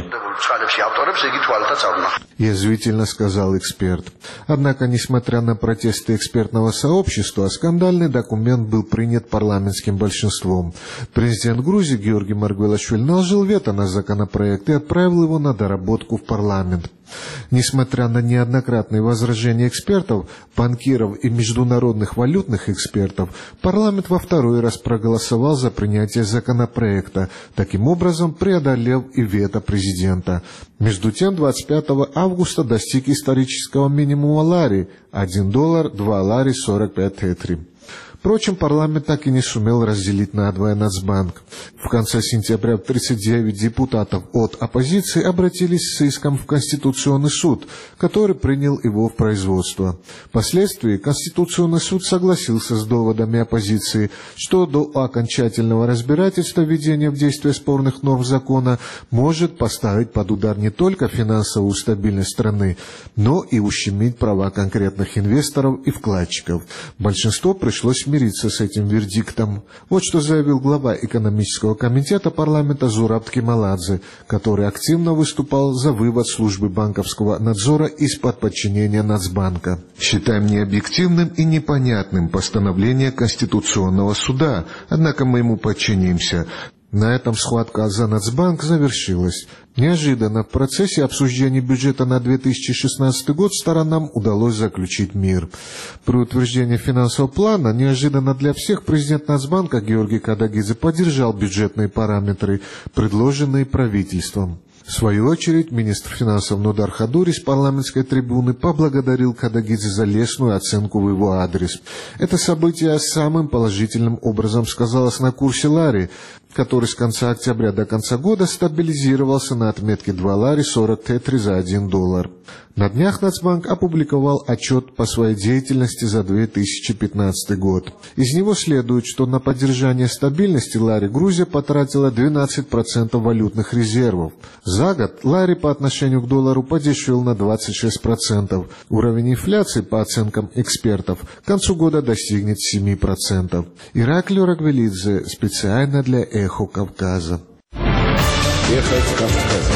Язвительно сказал эксперт. Однако, несмотря на протесты экспертного сообщества, скандальный документ был принят парламентским большинством. Президент Грузии Георгий Маргвелашвили наложил вето на законопроект и отправил его на доработку в парламент. Несмотря на неоднократные возражения экспертов, банкиров и международных валютных экспертов, парламент во второй раз проголосовал за принятие законопроекта, таким образом преодолев и вето президента. Между тем, двадцать пятого августа достиг исторического минимума лари – один доллар, два лари, сорок пять тетри. Впрочем, парламент так и не сумел разделить надвое Нацбанк. В конце сентября тридцать девять депутатов от оппозиции обратились с иском в Конституционный суд, который принял его в производство. Впоследствии Конституционный суд согласился с доводами оппозиции, что до окончательного разбирательства введения в действие спорных норм закона может поставить под удар не только финансовую стабильность страны, но и ущемить права конкретных инвесторов и вкладчиков. Большинство пришлось мириться с этим вердиктом. Вот что заявил глава экономического комитета парламента Зураб Кемаладзе, который активно выступал за вывод службы банковского надзора из-под подчинения Нацбанка. Считаем необъективным и непонятным постановление Конституционного суда, однако мы ему подчинимся. На этом схватка за Нацбанк завершилась. Неожиданно в процессе обсуждения бюджета на две тысячи шестнадцатый год сторонам удалось заключить мир. При утверждении финансового плана неожиданно для всех президент Нацбанка Георгий Кадагидзе поддержал бюджетные параметры, предложенные правительством. В свою очередь, министр финансов Нодар Хадури с парламентской трибуны поблагодарил Кадагидзе за лестную оценку в его адрес. Это событие самым положительным образом сказалось на курсе лари, который с конца октября до конца года стабилизировался на отметке два лари сорок тетри за один доллар. На днях Нацбанк опубликовал отчет по своей деятельности за две тысячи пятнадцатый год. Из него следует, что на поддержание стабильности лари Грузия потратила двенадцать процентов валютных резервов. За год лари по отношению к доллару подешевел на двадцать шесть процентов. Уровень инфляции, по оценкам экспертов, к концу года достигнет семь процентов. Ираклий Рагвелидзе специально для «Эхо Кавказа». «Эхо Кавказа».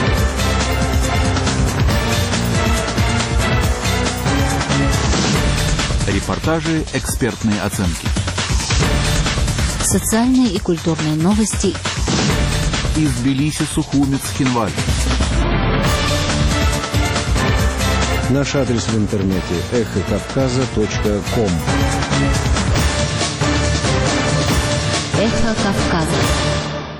Репортажи, экспертные оценки. Социальные и культурные новости. Из Тбилиси, Сухумец, Хинваль. Наш адрес в интернете эхо кавказа точка ком. Эхо Кавказа.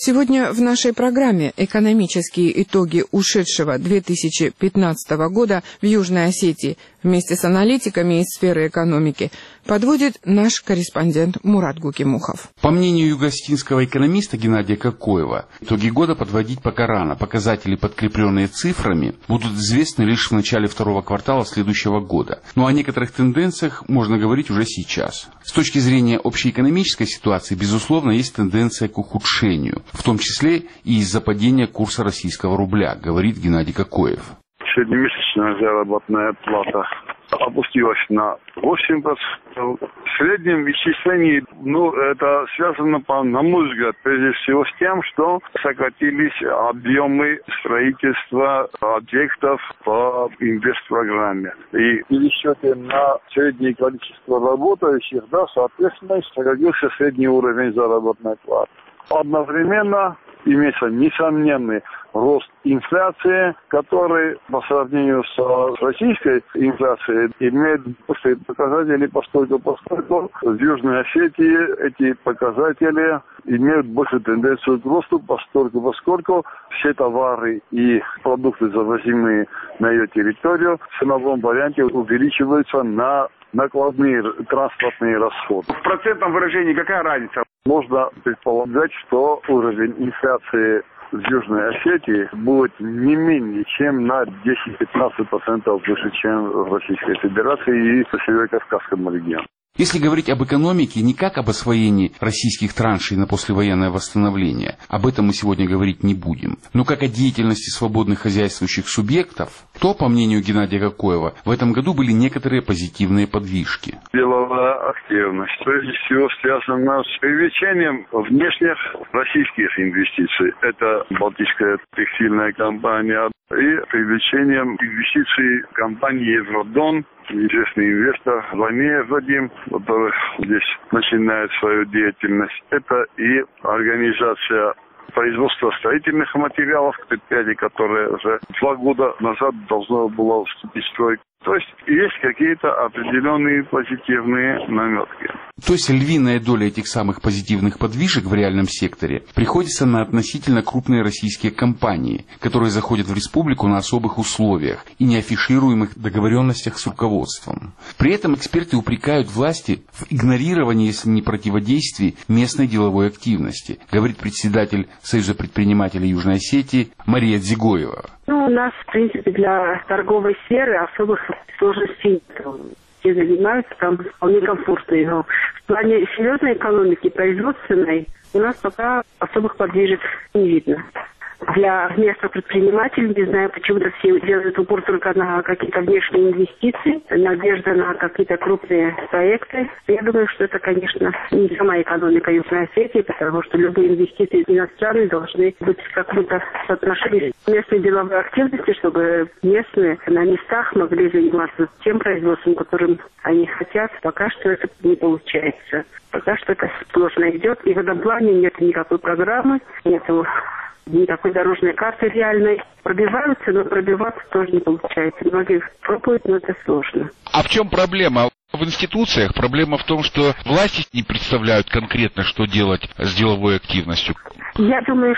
Сегодня в нашей программе «Экономические итоги ушедшего две тысячи пятнадцатого года в Южной Осетии» вместе с аналитиками из сферы экономики подводит наш корреспондент Мурат Гукимухов. По мнению юго-осетинского экономиста Геннадия Кокоева, итоги года подводить пока рано. Показатели, подкрепленные цифрами, будут известны лишь в начале второго квартала следующего года. Но о некоторых тенденциях можно говорить уже сейчас. С точки зрения общеэкономической ситуации, безусловно, есть тенденция к ухудшению, в том числе и из-за падения курса российского рубля, говорит Геннадий Кокоев. Среднемесячная заработная плата опустилась на восемь процентов. В среднем исчислении, ну, это связано, на мой взгляд, прежде всего с тем, что сократились объемы строительства объектов по инвестпрограмме. И в пересчете на среднее количество работающих, да, соответственно, сократился средний уровень заработной платы. Одновременно имеется несомненный рост инфляции, который по сравнению с российской инфляцией имеет большие показатели, поскольку, поскольку в Южной Осетии эти показатели имеют большую тенденцию к росту, поскольку, поскольку все товары и продукты, завозимые на ее территорию, в ценовом варианте увеличиваются на накладные транспортные расходы. В процентном выражении какая разница? Можно предполагать, что уровень инфляции в Южной Осетии будет не менее чем на десять-пятнадцать процентов выше, чем в Российской Федерации и в Северо-Кавказском регионе. Если говорить об экономике не как об освоении российских траншей на послевоенное восстановление, об этом мы сегодня говорить не будем, но как о деятельности свободных хозяйствующих субъектов, то, по мнению Геннадия Кокоева, в этом году были некоторые позитивные подвижки. Деловая активность, прежде всего, связана с привлечением внешних российских инвестиций. Это Балтийская текстильная компания и привлечением инвестиций компании Евродон. Известный инвестор Ванеев Вадим, который здесь начинает свою деятельность. Это и организация производства строительных материалов, предприятий, которое уже два года назад должно было вступить в строй. То есть есть какие-то определенные позитивные наметки. То есть львиная доля этих самых позитивных подвижек в реальном секторе приходится на относительно крупные российские компании, которые заходят в республику на особых условиях и неафишируемых договоренностях с руководством. При этом эксперты упрекают власти в игнорировании, если не противодействии, местной деловой активности, говорит председатель Союза предпринимателей Южной Осетии Мария Дзигоева. Ну, у нас, в принципе, для торговой сферы особых сложностей все занимаются, там вполне комфортно. Но в плане серьезной экономики, производственной, у нас пока особых подвижек не видно. Для местных предпринимателей, не знаю, почему-то все делают упор только на какие-то внешние инвестиции, надежда на какие-то крупные проекты. Я думаю, что это, конечно, не сама экономика Южной Осетии, потому что любые инвестиции иностранные должны быть в каком-то соотношении с местной деловой активности, чтобы местные на местах могли заниматься тем производством, которым они хотят. Пока что это не получается. Пока что это сложно идет. И в этом плане нет никакой программы, нету никакой дорожной карты реальной. Пробиваются, но пробиваться тоже не получается. Многие пробуют, но это сложно. А в чем проблема? В институциях проблема в том, что власти не представляют конкретно, что делать с деловой активностью. Я думаю,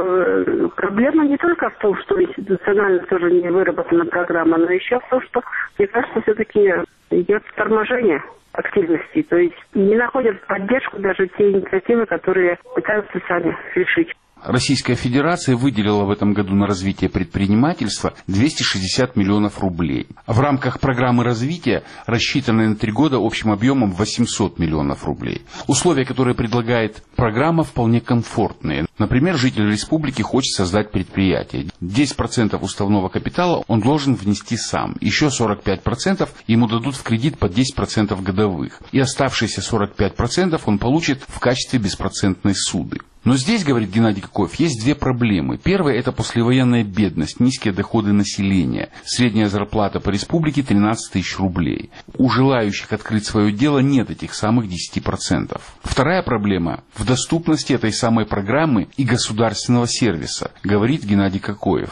что проблема не только в том, что институционально тоже не выработана программа, но еще в том, что, мне кажется, все-таки идет торможение активности. То есть не находят поддержку даже те инициативы, которые пытаются сами решить. Российская Федерация выделила в этом году на развитие предпринимательства двести шестьдесят миллионов рублей. В рамках программы развития, рассчитанной на три года общим объемом восемьсот миллионов рублей. Условия, которые предлагает программа, вполне комфортные. Например, житель республики хочет создать предприятие. десять процентов уставного капитала он должен внести сам. Еще сорок пять процентов ему дадут в кредит по десять процентов годовых. И оставшиеся сорок пять процентов он получит в качестве беспроцентной суды. Но здесь, говорит Геннадий Кокоев, есть две проблемы. Первая – это послевоенная бедность, низкие доходы населения. Средняя зарплата по республике – тринадцать тысяч рублей. У желающих открыть свое дело нет этих самых десяти процентов. Вторая проблема – в доступности этой самой программы и государственного сервиса, говорит Геннадий Кокоев.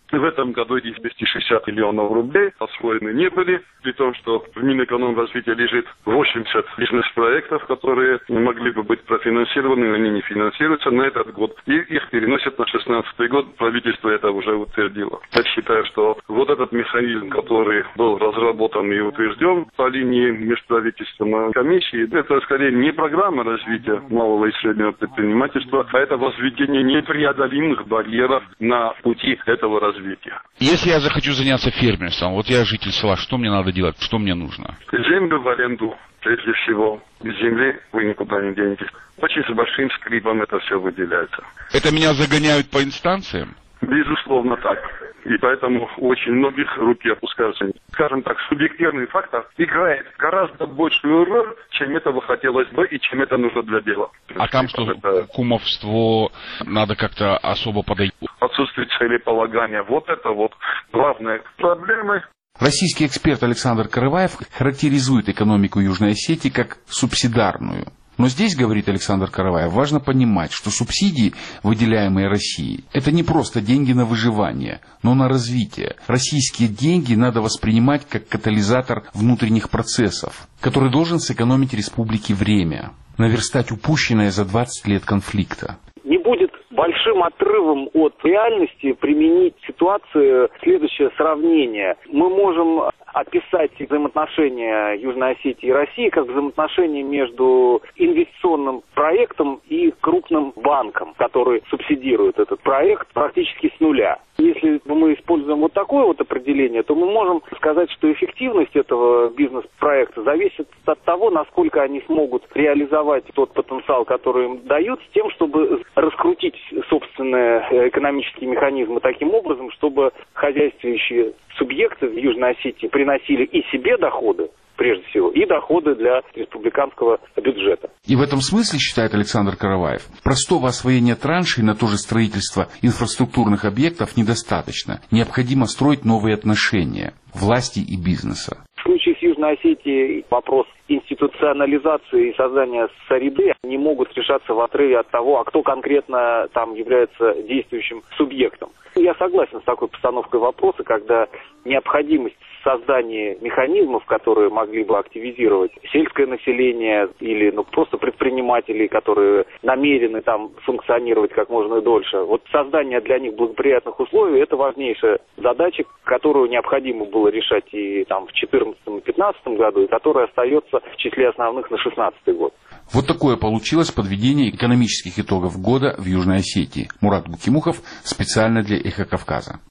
В этом году эти двести шестьдесят миллионов рублей освоены не были, при том, что в Минэкономразвития лежит восемьдесят бизнес-проектов, которые могли бы быть профинансированы, но они не финансируются на этот год. И их переносят на шестнадцатый год. Правительство это уже утвердило. Я считаю, что вот этот механизм, который был разработан и утвержден по линии межправительственной комиссии, это скорее не программа развития малого и среднего предпринимательства, а это возведение непреодолимых барьеров на пути этого развития. Если я захочу заняться фермерством, вот я житель села, что мне надо делать, что мне нужно? Землю в аренду, прежде всего. Без земли вы никуда не денетесь. Очень с большим скрипом это все выделяется. Это меня загоняют по инстанциям? Безусловно так. И поэтому у очень многих руки опускаются. Скажем так, субъективный фактор играет гораздо большую роль, чем этого хотелось бы и чем это нужно для дела. А там что, это... кумовство надо как-то особо подойти? Отсутствие целеполагания. Вот это вот главные проблемы. Российский эксперт Александр Караваев характеризует экономику Южной Осетии как субсидарную. Но здесь, говорит Александр Караваев, важно понимать, что субсидии, выделяемые Россией, это не просто деньги на выживание, но на развитие. Российские деньги надо воспринимать как катализатор внутренних процессов, который должен сэкономить республике время, наверстать упущенное за двадцать лет конфликта. Не будет большим отрывом от реальности применить ситуацию следующее сравнение. Мы можем описать взаимоотношения Южной Осетии и России как взаимоотношения между инвестиционным проектом и крупным банком, который субсидирует этот проект практически с нуля. Если мы используем вот такое вот определение, то мы можем сказать, что эффективность этого бизнес-проекта зависит от того, насколько они смогут реализовать тот потенциал, который им дают, с тем, чтобы раскрутить собственные экономические механизмы таким образом, чтобы хозяйствующие субъекты в Южной Осетии приносили и себе доходы, прежде всего, и доходы для республиканского бюджета. И в этом смысле, считает Александр Караваев, простого освоения траншей на то же строительство инфраструктурных объектов недостаточно. Необходимо строить новые отношения власти и бизнеса. В случае с Южной Осетией вопрос институционализации и создания среды не могут решаться в отрыве от того, а кто конкретно там является действующим субъектом. Я согласен с такой постановкой вопроса, когда необходимость создания механизмов, которые могли бы активизировать сельское население или ну, просто предпринимателей, которые намерены там функционировать как можно дольше. Вот создание для них благоприятных условий – это важнейшая задача, которую необходимо было решать и там в две тысячи четырнадцатом и две тысячи пятнадцатом году, и которая остается в числе основных на две тысячи шестнадцатый год. Вот такое получилось подведение экономических итогов года в Южной Осетии. Мурат Гукимухов специально для «Эхо Кавказа».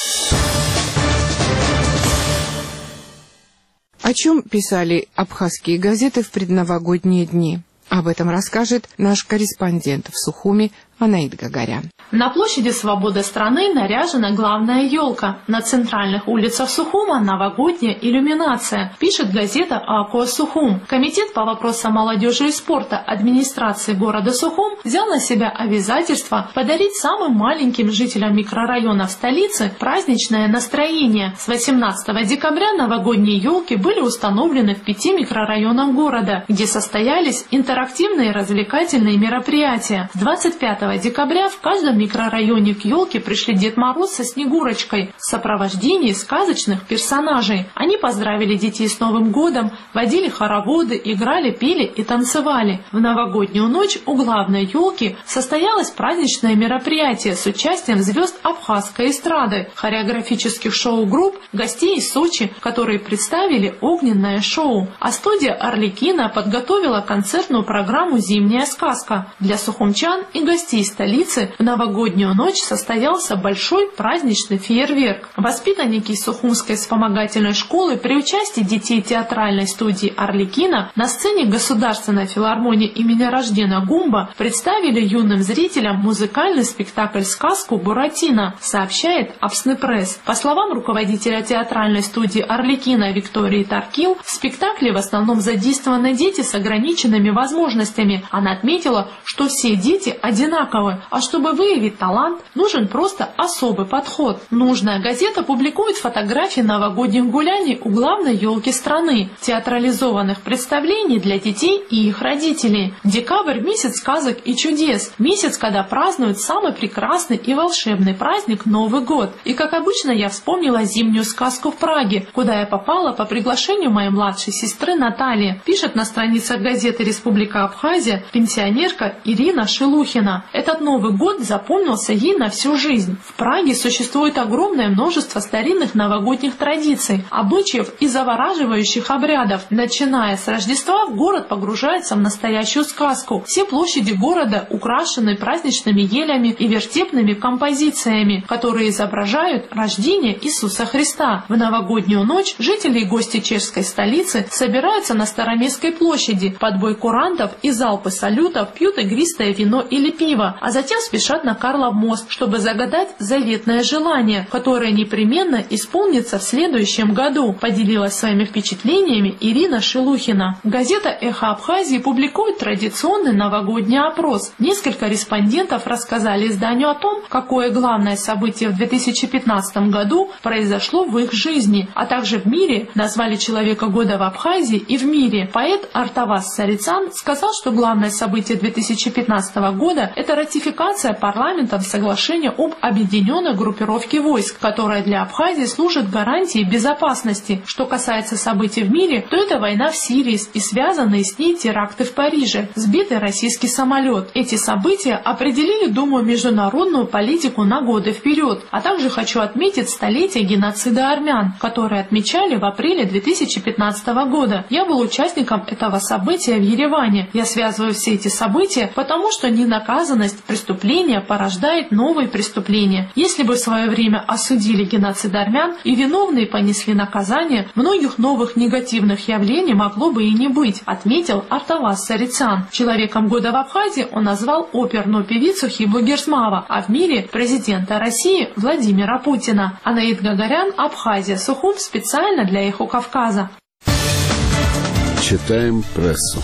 О чем писали абхазские газеты в предновогодние дни? Об этом расскажет наш корреспондент в Сухуми Анаид Гагарян. На площади Свободы страны наряжена главная елка. На центральных улицах Сухума новогодняя иллюминация, пишет газета АКО Сухум. Комитет по вопросам молодежи и спорта администрации города Сухум взял на себя обязательство подарить самым маленьким жителям микрорайонов столицы праздничное настроение. С восемнадцатого декабря новогодние елки были установлены в пяти микрорайонах города, где состоялись интерактивные развлекательные мероприятия. С двадцать пятого декабря в каждом микрорайоне к елке пришли Дед Мороз со Снегурочкой в сопровождении сказочных персонажей. Они поздравили детей с Новым годом, водили хороводы, играли, пели и танцевали. В новогоднюю ночь у главной елки состоялось праздничное мероприятие с участием звезд абхазской эстрады, хореографических шоу-групп, гостей из Сочи, которые представили огненное шоу. А студия «Арлекино» подготовила концертную программу «Зимняя сказка». Для сухумчан и гостей столицы в новогоднюю ночь состоялся большой праздничный фейерверк. Воспитанники Сухумской вспомогательной школы при участии детей театральной студии «Арлекино» на сцене Государственной филармонии имени Раждена Гумба представили юным зрителям музыкальный спектакль-сказку «Буратино», сообщает Апснепресс. По словам руководителя театральной студии «Арлекино» Виктории Таркил, в спектакле в основном задействованы дети с ограниченными возможностями. Она отметила, что все дети одинаковые. одинаковы, а чтобы выявить талант, нужен просто особый подход. Нужная газета публикует фотографии новогодних гуляний у главной елки страны, театрализованных представлений для детей и их родителей. Декабрь – месяц сказок и чудес, месяц, когда празднуют самый прекрасный и волшебный праздник Новый год. И, как обычно, я вспомнила зимнюю сказку в Праге, куда я попала по приглашению моей младшей сестры Натальи. Пишет на страницах газеты «Республика Абхазия» пенсионерка Ирина Шелухина. Этот Новый год запомнился ей на всю жизнь. В Праге существует огромное множество старинных новогодних традиций, обычаев и завораживающих обрядов. Начиная с Рождества, город погружается в настоящую сказку. Все площади города украшены праздничными елями и вертепными композициями, которые изображают рождение Иисуса Христа. В новогоднюю ночь жители и гости чешской столицы собираются на Староместской площади, под бой курантов и залпы салютов пьют игристое вино или пиво, а затем спешат на Карлов мост, чтобы загадать заветное желание, которое непременно исполнится в следующем году, поделилась своими впечатлениями Ирина Шелухина. Газета «Эхо Абхазии» публикует традиционный новогодний опрос. Несколько респондентов рассказали изданию о том, какое главное событие в две тысячи пятнадцатом году произошло в их жизни, а также в мире, назвали человека года в Абхазии и в мире. Поэт Артавас Сарицан сказал, что главное событие две тысячи пятнадцатого года – это ратификация парламентом соглашения об объединенной группировке войск, которая для Абхазии служит гарантией безопасности. Что касается событий в мире, то это война в Сирии и связанные с ней теракты в Париже, сбитый российский самолет. Эти события определили, думаю, международную политику на годы вперед. А также хочу отметить столетие геноцида армян, которые отмечали в апреле две тысячи пятнадцатого года. Я был участником этого события в Ереване. Я связываю все эти события, потому что ненаказанность преступления порождает новые преступления. Если бы в свое время осудили геноцид армян и виновные понесли наказание, многих новых негативных явлений могло бы и не быть, отметил Артавас Сарицан. Человеком года в Абхазии он назвал оперную певицу Хибу Герсмава, а в мире президента России Владимира Путина. Анаид Гагарян, Абхазия, Сухум, специально для «Эхо Кавказа». Читаем прессу.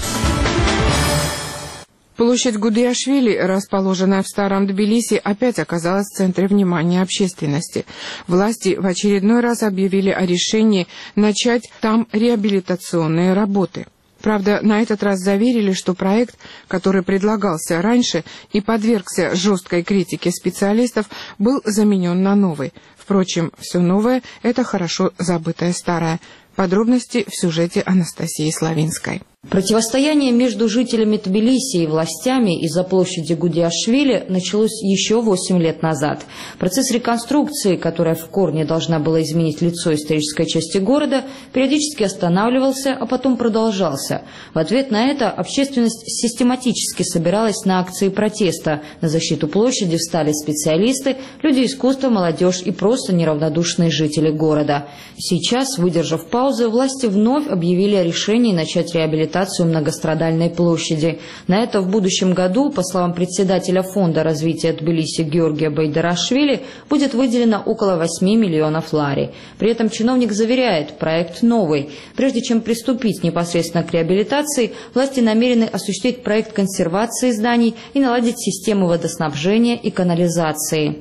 Площадь Гудриашвили, расположенная в Старом Тбилиси, опять оказалась в центре внимания общественности. Власти в очередной раз объявили о решении начать там реабилитационные работы. Правда, на этот раз заверили, что проект, который предлагался раньше и подвергся жесткой критике специалистов, был заменен на новый. Впрочем, все новое – это хорошо забытое старое. Подробности в сюжете Анастасии Славинской. Противостояние между жителями Тбилиси и властями из-за площади Гудриашвили началось еще восемь лет назад. Процесс реконструкции, которая в корне должна была изменить лицо исторической части города, периодически останавливался, а потом продолжался. В ответ на это общественность систематически собиралась на акции протеста. На защиту площади встали специалисты, люди искусства, молодежь и просто неравнодушные жители города. Сейчас, выдержав паузу, власти вновь объявили о решении начать реабилитацию многострадальной площади. На это в будущем году, по словам председателя Фонда развития Тбилиси Георгия Байдарашвили, будет выделено около восьми миллионов лари. При этом чиновник заверяет, проект новый. Прежде чем приступить непосредственно к реабилитации, власти намерены осуществить проект консервации зданий и наладить систему водоснабжения и канализации.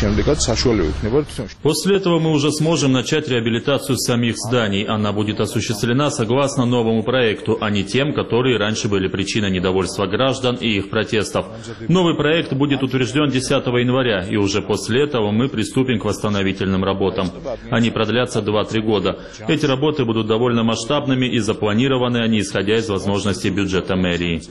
После этого мы уже сможем начать реабилитацию самих зданий. Она будет осуществлена согласно новому проекту, а не тем, которые раньше были причиной недовольства граждан и их протестов. Новый проект будет утвержден десятого января, и уже после этого мы приступим к восстановительным работам. Они продлятся два-три года. Эти работы будут довольно масштабными, и запланированы они, исходя из возможностей бюджета мэрии.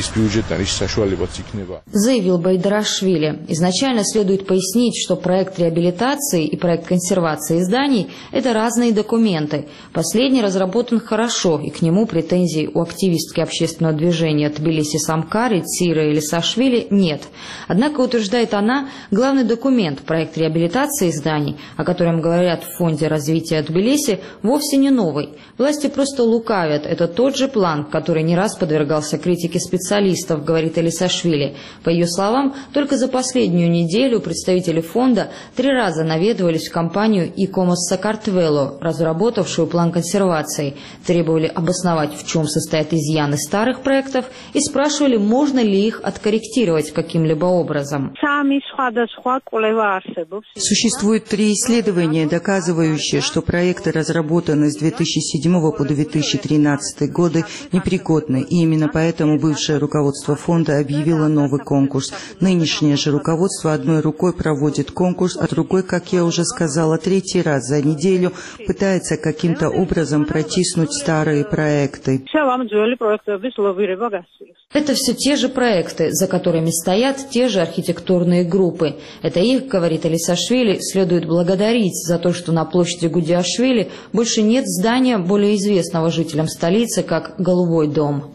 Заявил Байдарашвили. Изначально следует пояснить, что проект реабилитации и проект консервации зданий – это разные документы. Последний разработан хорошо, и к нему претензий у активистки общественного движения Тбилиси Самкари, Циры или Сашвили нет. Однако, утверждает она, главный документ, проект реабилитации зданий, о котором говорят в Фонде развития Тбилиси, вовсе не новый. Власти просто лукавят. Это тот же план, который не раз подвергался критике специалистов, говорит Элисашвили. По ее словам, только за последнюю неделю представители представители фонда три раза наведывались в компанию «Икомос Сакартвело», разработавшую план консервации, требовали обосновать, в чем состоят изъяны старых проектов, и спрашивали, можно ли их откорректировать каким-либо образом. Существует три исследования, доказывающие, что проекты, разработанные с две тысячи седьмого по две тысячи тринадцатый годы, непригодны, и именно поэтому бывшее руководство фонда объявило новый конкурс. Нынешнее же руководство одной рукой проводит конкурс, а другой, как я уже сказала, третий раз за неделю пытается каким-то образом протиснуть старые проекты. Это все те же проекты, за которыми стоят те же архитектурные группы. Это их, говорит Элисашвили, следует благодарить за то, что на площади Гудиашвили больше нет здания, более известного жителям столицы, как Голубой дом.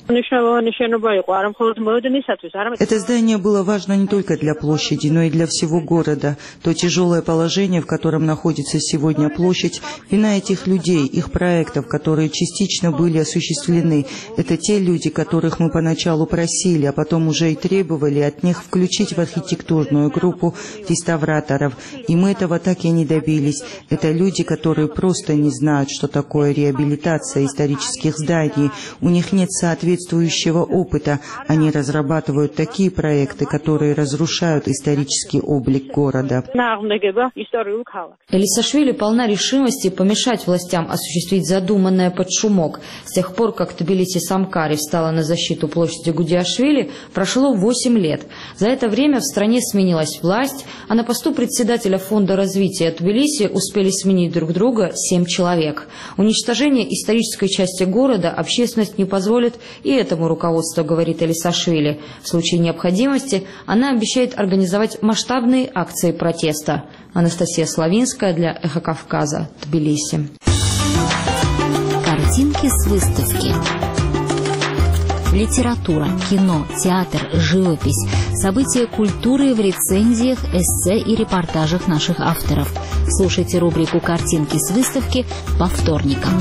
Это здание было важно не только для площади, но и для всего города. То тяжелое положение, в котором находится сегодня площадь, вина этих людей, их проектов, которые частично были осуществлены. Это те люди, которых мы поначалу просили, а потом уже и требовали от них включить в архитектурную группу реставраторов. И мы этого так и не добились. Это люди, которые просто не знают, что такое реабилитация исторических зданий. У них нет соответствующего опыта. Они разрабатывают такие проекты, которые разрушают исторический облик города. Элисашвили полна решимости помешать властям осуществить задуманное под шумок. С тех пор, как Тбилиси-Самкари встала на защиту площади Гудиашвили, прошло восемь лет. За это время в стране сменилась власть, а на посту председателя фонда развития Тбилиси успели сменить друг друга семь человек. Уничтожение исторической части города общественность не позволит и этому руководству, говорит Элисашвили. В случае необходимости она обещает организовать масштабные акции протеста. Анастасия Славинская для «Эхо Кавказа», Тбилиси. Картинки с выставки. Литература, кино, театр, живопись, события культуры в рецензиях, эссе и репортажах наших авторов. Слушайте рубрику «Картинки с выставки» по вторникам.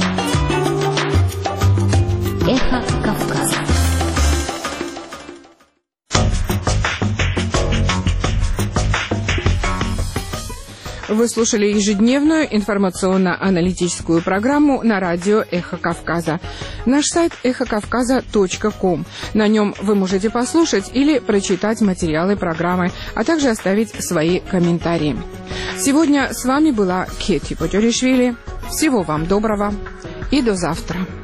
Эхо Кавказа. Вы слушали ежедневную информационно-аналитическую программу на радио «Эхо Кавказа». Наш сайт эхо кавказа точка ком. На нем вы можете послушать или прочитать материалы программы, а также оставить свои комментарии. Сегодня с вами была Кетти Потёришвили. Всего вам доброго и до завтра.